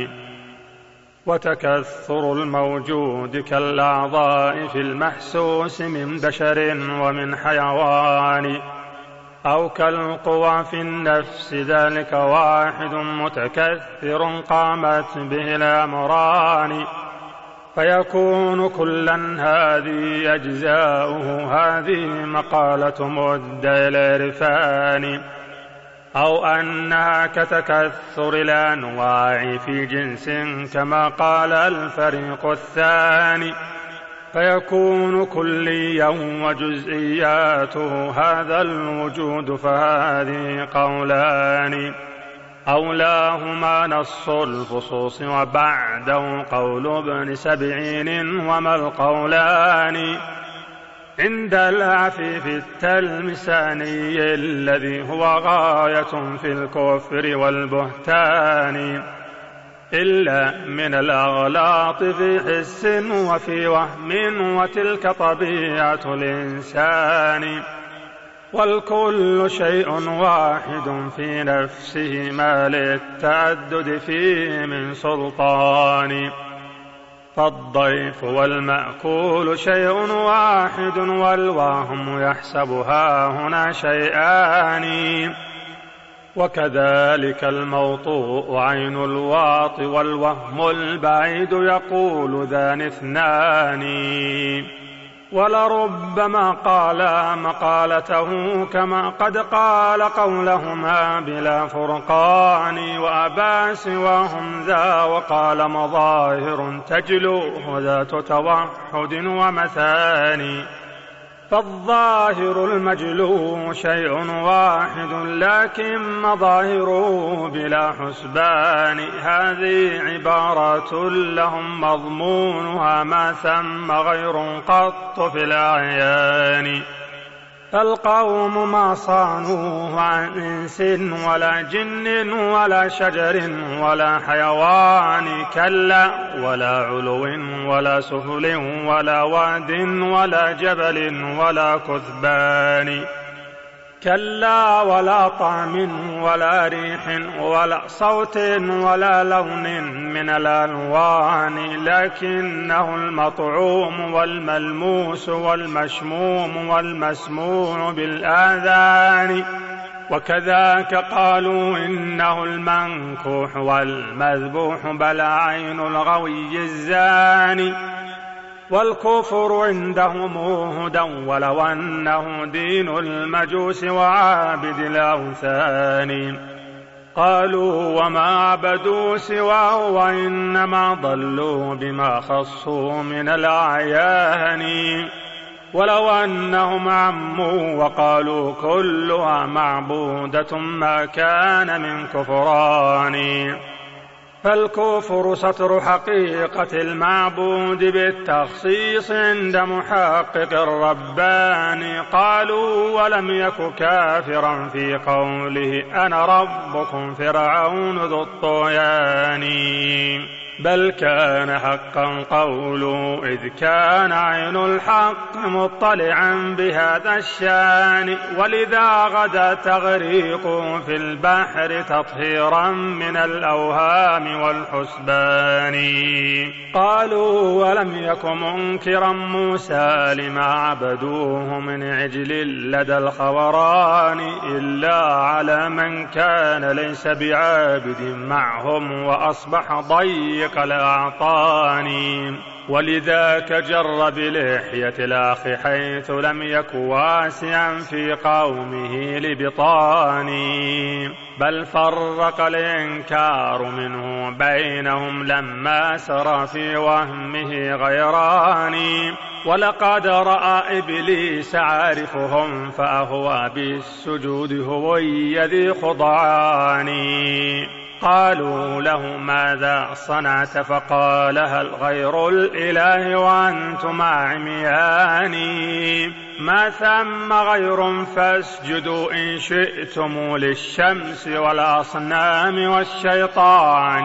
وتكثر الموجود كالأعضاء في المحسوس من بشر ومن حيوان أو كالقوى في النفس ذلك واحد متكثر قامت به الأمران فيكون كلا هذه أجزاؤه هذه مقالة مدعي العرفان أو أنها كتكثر الأنواع في جنس كما قال الفريق الثاني فيكون كليا وجزئياته هذا الوجود فهذه قولان أولاهما نص الفصوص وبعده قول ابن سبعين وما القولان عند العفيف التلمساني الذي هو غاية في الكفر والبهتان إلا من الأغلاط في حس وفي وهم وتلك طبيعة الإنسان والكل شيء واحد في نفسه ما للتعدد فيه من سلطان فالضيف والمأكول شيء واحد والوهم يحسبها هنا شيئان وكذلك الموطوء عين الواطي والوهم البعيد يقول ذان اثنان ولربما قال مقالته كما قد قال قولهما بلا فرقان وأبى سواهم ذا وقال مظاهر تجلوه ذات توحد ومثاني فالظاهر المجلو شيء واحد لكن مظاهره بلا حسبان هذه عبارة لهم مضمونها ما ثم غير قط في الأعيان فالقوم ما صانوه عن إنس ولا جن ولا شجر ولا حيوان كلا ولا علو ولا سفل ولا واد ولا جبل ولا كثبان كلا ولا طعم ولا ريح ولا صوت ولا لون من الألوان لكنه المطعوم والملموس والمشموم والمسموع بالآذان وكذاك قالوا إنه المنكوح والمذبوح بل عين الغوي الزاني والكفر عندهم هدى ولو أنه دين المجوس وعابد الأوثان قالوا وما عبدوا سواه وإنما ضلوا بما خصوا من الأعيان ولو أنهم عموا وقالوا كلها معبودة ما كان من كفران فالكفر ستر حقيقة المعبود بالتخصيص عند محقق الرباني. قالوا ولم يك كافرا في قوله أنا ربكم فرعون ذو الطغيان بل كان حقا قوله إذ كان عين الحق مطلعا بهذا الشان ولذا غدا تغريق في البحر تطهيرا من الأوهام والحسبان. قالوا ولم يك منكرا موسى لما عبدوه من عجل لدى الخوران إلا على من كان ليس بعابد معهم وأصبح ضيق الأعطان ولذاك جر بلحية الأخ حيث لم يك واسعا في قومه لبطان بل فرق الإنكار منه بينهم لما سرى في وهمه غيران ولقد رأى إبليس عارفهم فأهوى بالسجود هوي ذي خضعان. قالوا له ماذا صنعت فقال هل غير الإله وأنتم عميان ما ثم غير فاسجدوا إن شئتم للشمس والأصنام والشيطان.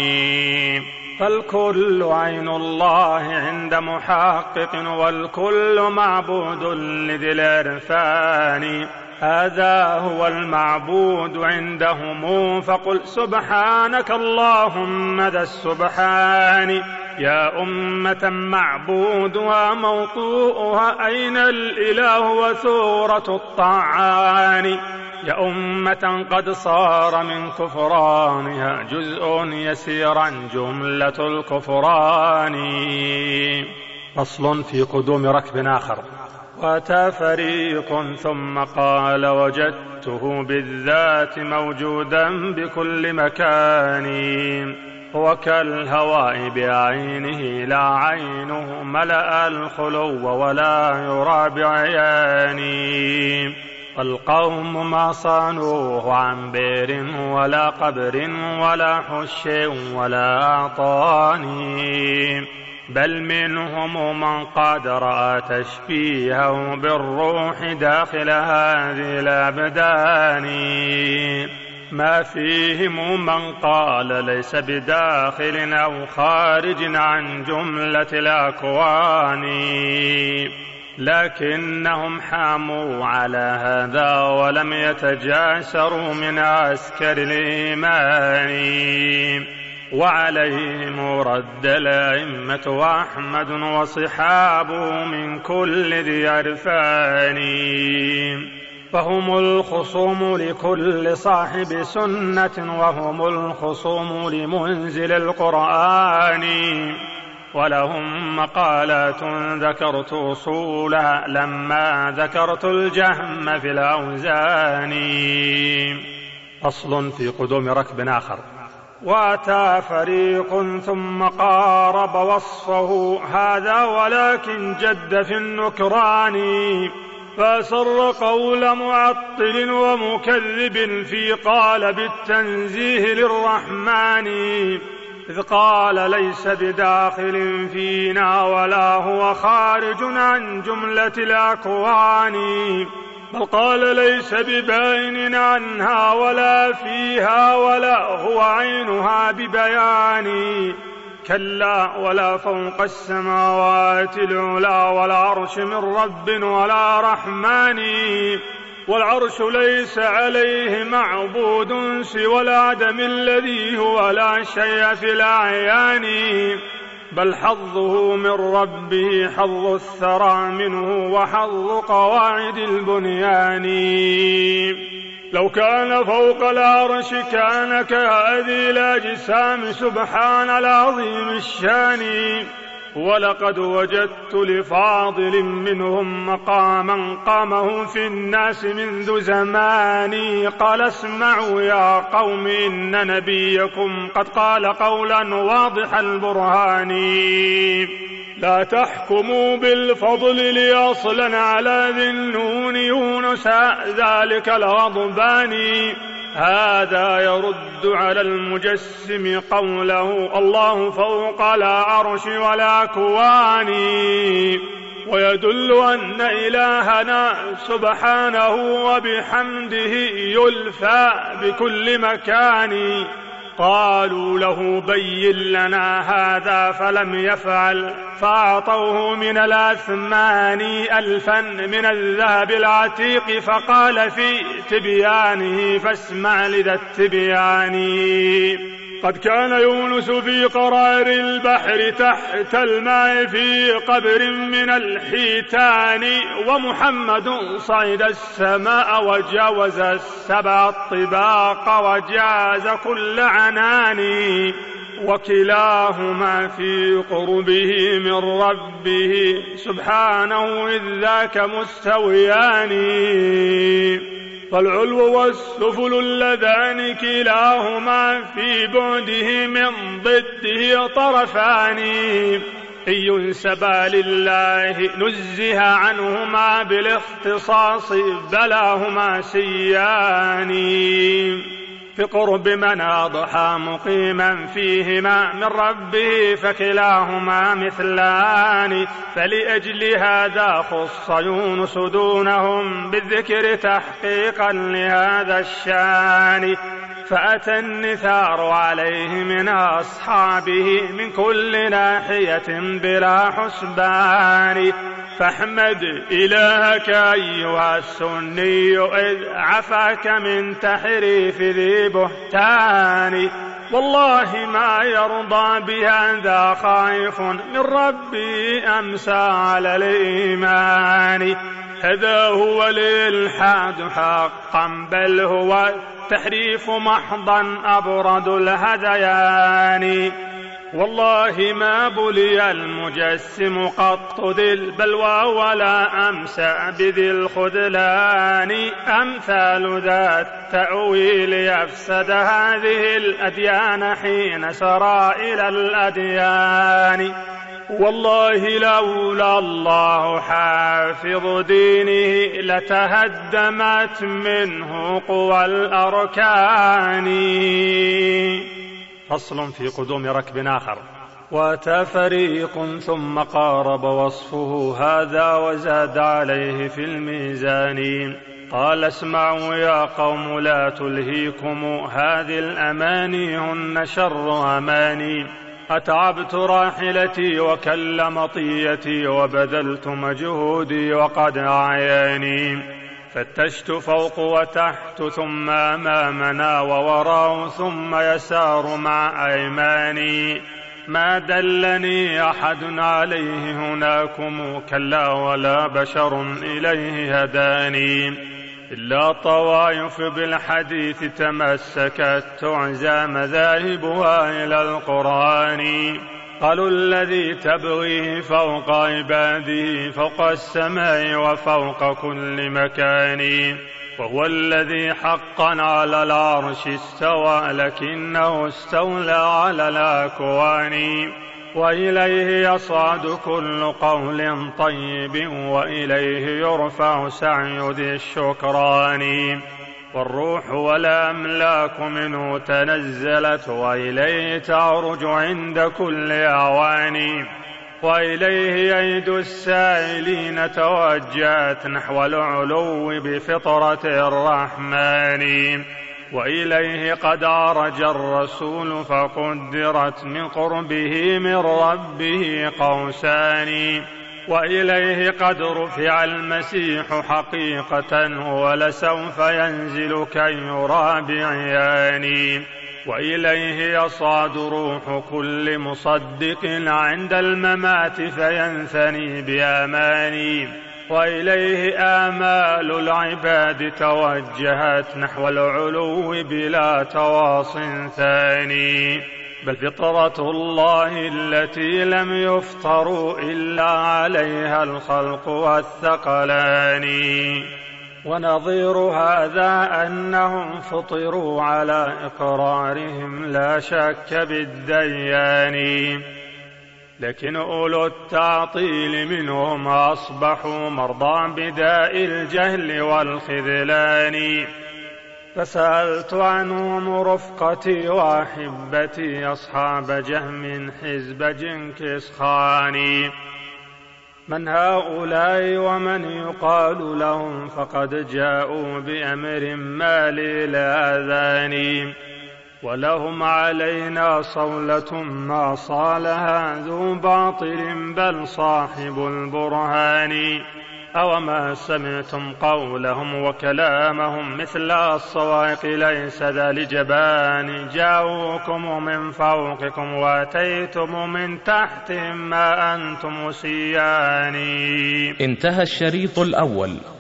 فالكل عين الله عند محقق والكل معبود لذي العرفان هذا هو المعبود عندهم فقل سبحانك اللهم ذا السبحان يا أمة معبودها موطوءها أين الإله وثورة الطعان يا أمة قد صار من كفرانها جزء يسيرا جملة الكفران. فصل في قدوم ركب آخر. وأتى فريق ثم قال وجدته بالذات موجودا بكل مكان هو كالهواء بعينه لا عينه ملأ الخلو ولا يرى بعياني القوم ما صانوه عن بئر ولا قبر ولا حش ولا أعطاني بل منهم من قد رأى تشبيهه بالروح داخل هذه الأبدان ما فيهم من قال ليس بداخل أو خارج عن جملة الأكوان لكنهم حاموا على هذا ولم يتجاسروا من عسكر الإيمان وعليهم رد الأئمة وأحمد وصحابه من كل ذي عرفان فهم الخصوم لكل صاحب سنة وهم الخصوم لمنزل القرآن ولهم مقالات ذكرت أصولها لما ذكرت الجهم في الأوزان. فصل في قدوم ركب آخر. وأتى فريق ثم قارب وصفه هذا ولكن جد في النكران فأسر قول معطل ومكذب في قال بالتنزيه للرحمن إذ قال ليس بداخل فينا ولا هو خارج عن جملة الأكوان بل قال ليس بباين عنها ولا فيها ولا هو عينها ببيان كلا ولا فوق السماوات العلا ولا عرش من رب ولا رحمن والعرش ليس عليه معبود سوى العدم الذي هو لا شيء في الأعيان بل حظه من ربه حظ الثرى منه وحظ قواعد البنيان لو كان فوق العرش كان كهذه الأجسام سبحان العظيم الشان ولقد وجدت لفاضل منهم مقاما قامه في الناس منذ زماني. قال اسمعوا يا قوم إن نبيكم قد قال قولا واضح البرهان لا تحكموا بالفضل لأصلا على ذي النون يونس ذلك الغضبان. هذا يرد على المجسم قوله الله فوق العرش والأكوان، ويدل أن إلهنا سبحانه وبحمده يلفى بكل مكان. قالوا له بين لنا هذا فلم يفعل، فأعطوه من الأثمان ألفا من الذهب العتيق، فقال في تبيانه فاسمع لذا التبيان. قد كان يونس في قرار البحر تحت الماء في قبر من الحيتان، ومحمد صعد السماء وجاوز السبع الطباق وجاز كل عنان، وكلاهما في قربه من ربه سبحانه إذ ذاك مستويان. فالعلو والسفل اللذان كلاهما في بعده من ضده طرفان، إن ينسبا لله نزه عنهما بالاختصاص بلاهما سيان. في قرب من أضحى مقيما فيهما من ربه فكلاهما مثلان، فلأجل هذا خص يونس دونهم بالذكر تحقيقا لهذا الشان. فأتى النثار عليه من أصحابه من كل ناحية بلا حسبان. فاحمد إلهك أيها السني إذ عفاك من تحريف ذي بهتان، والله ما يرضى بها ذا خائف من ربي أمسى على الإيمان. هذا هو الإلحاد حقا بل هو تحريف محضا أبرد الهذيان. والله ما بلي المجسم قط ذي البلوى ولا أمسى بذي الخذلان. أمثال ذا التأويل يفسد هذه الأديان حين سرى إلى الأديان. والله لولا الله حافظ دينه لتهدمت منه قوى الأركان. فصل في قدوم ركب آخر. وأتى فريق ثم قارب وصفه هذا وزاد عليه في الميزان. قال اسمعوا يا قوم لا تلهيكم هذه الأماني هن شر أماني. أتعبت راحلتي وكل مطيتي وبذلت مجهودي وقد أعياني. فتشت فوق وتحت ثم أمامنا ووراء ثم يسار مع أيماني. ما دلني أحد عليه هناكم كلا ولا بشر إليه هداني. إلا طوائف بالحديث تمسكت تعزى مذاهبها إلى القرآن. قالوا الذي تبغيه فوق عباده فوق السماء وفوق كل مكان. وهو الذي حقا على العرش استوى لكنه استولى على الأكوان. وإليه يصعد كل قول طيب وإليه يرفع سعي ذي الشكران. والروح والأملاك منه تنزلت وإليه تعرج عند كل أوان. وإليه أيد السائلين توجهت نحو العلو بفطرة الرحمن. وإليه قد عرج الرسول فقدرت من قربه من ربه قوسان. وإليه قد رفع المسيح حقيقة ولسوف ينزل كي يرى بعيان. وإليه يصعد روح كل مصدق عند الممات فينثني بأماني. وإليه آمال العباد توجهت نحو العلو بلا تواص ثاني. بل فطرة الله التي لم يفطروا إلا عليها الخلق والثقلان. ونظير هذا أنهم فطروا على إقرارهم لا شك بالديان، لكن أولو التعطيل منهم أصبحوا مرضى بداء الجهل والخذلان. فسألت عنهم رفقتي وأحبتي أصحاب جهم حزب جنكس خان، من هؤلاء ومن يقال لهم فقد جاءوا بأمر ما لي لا أذاني، ولهم علينا صولة ما صالها ذو باطل بل صاحب البرهان. أوما سمعتم قولهم وكلامهم مثل الصواعق ليس ذا لجبان، جاءوكم من فوقكم واتيتم من تحت ما أنتم سيان. انتهى الشريط الأول.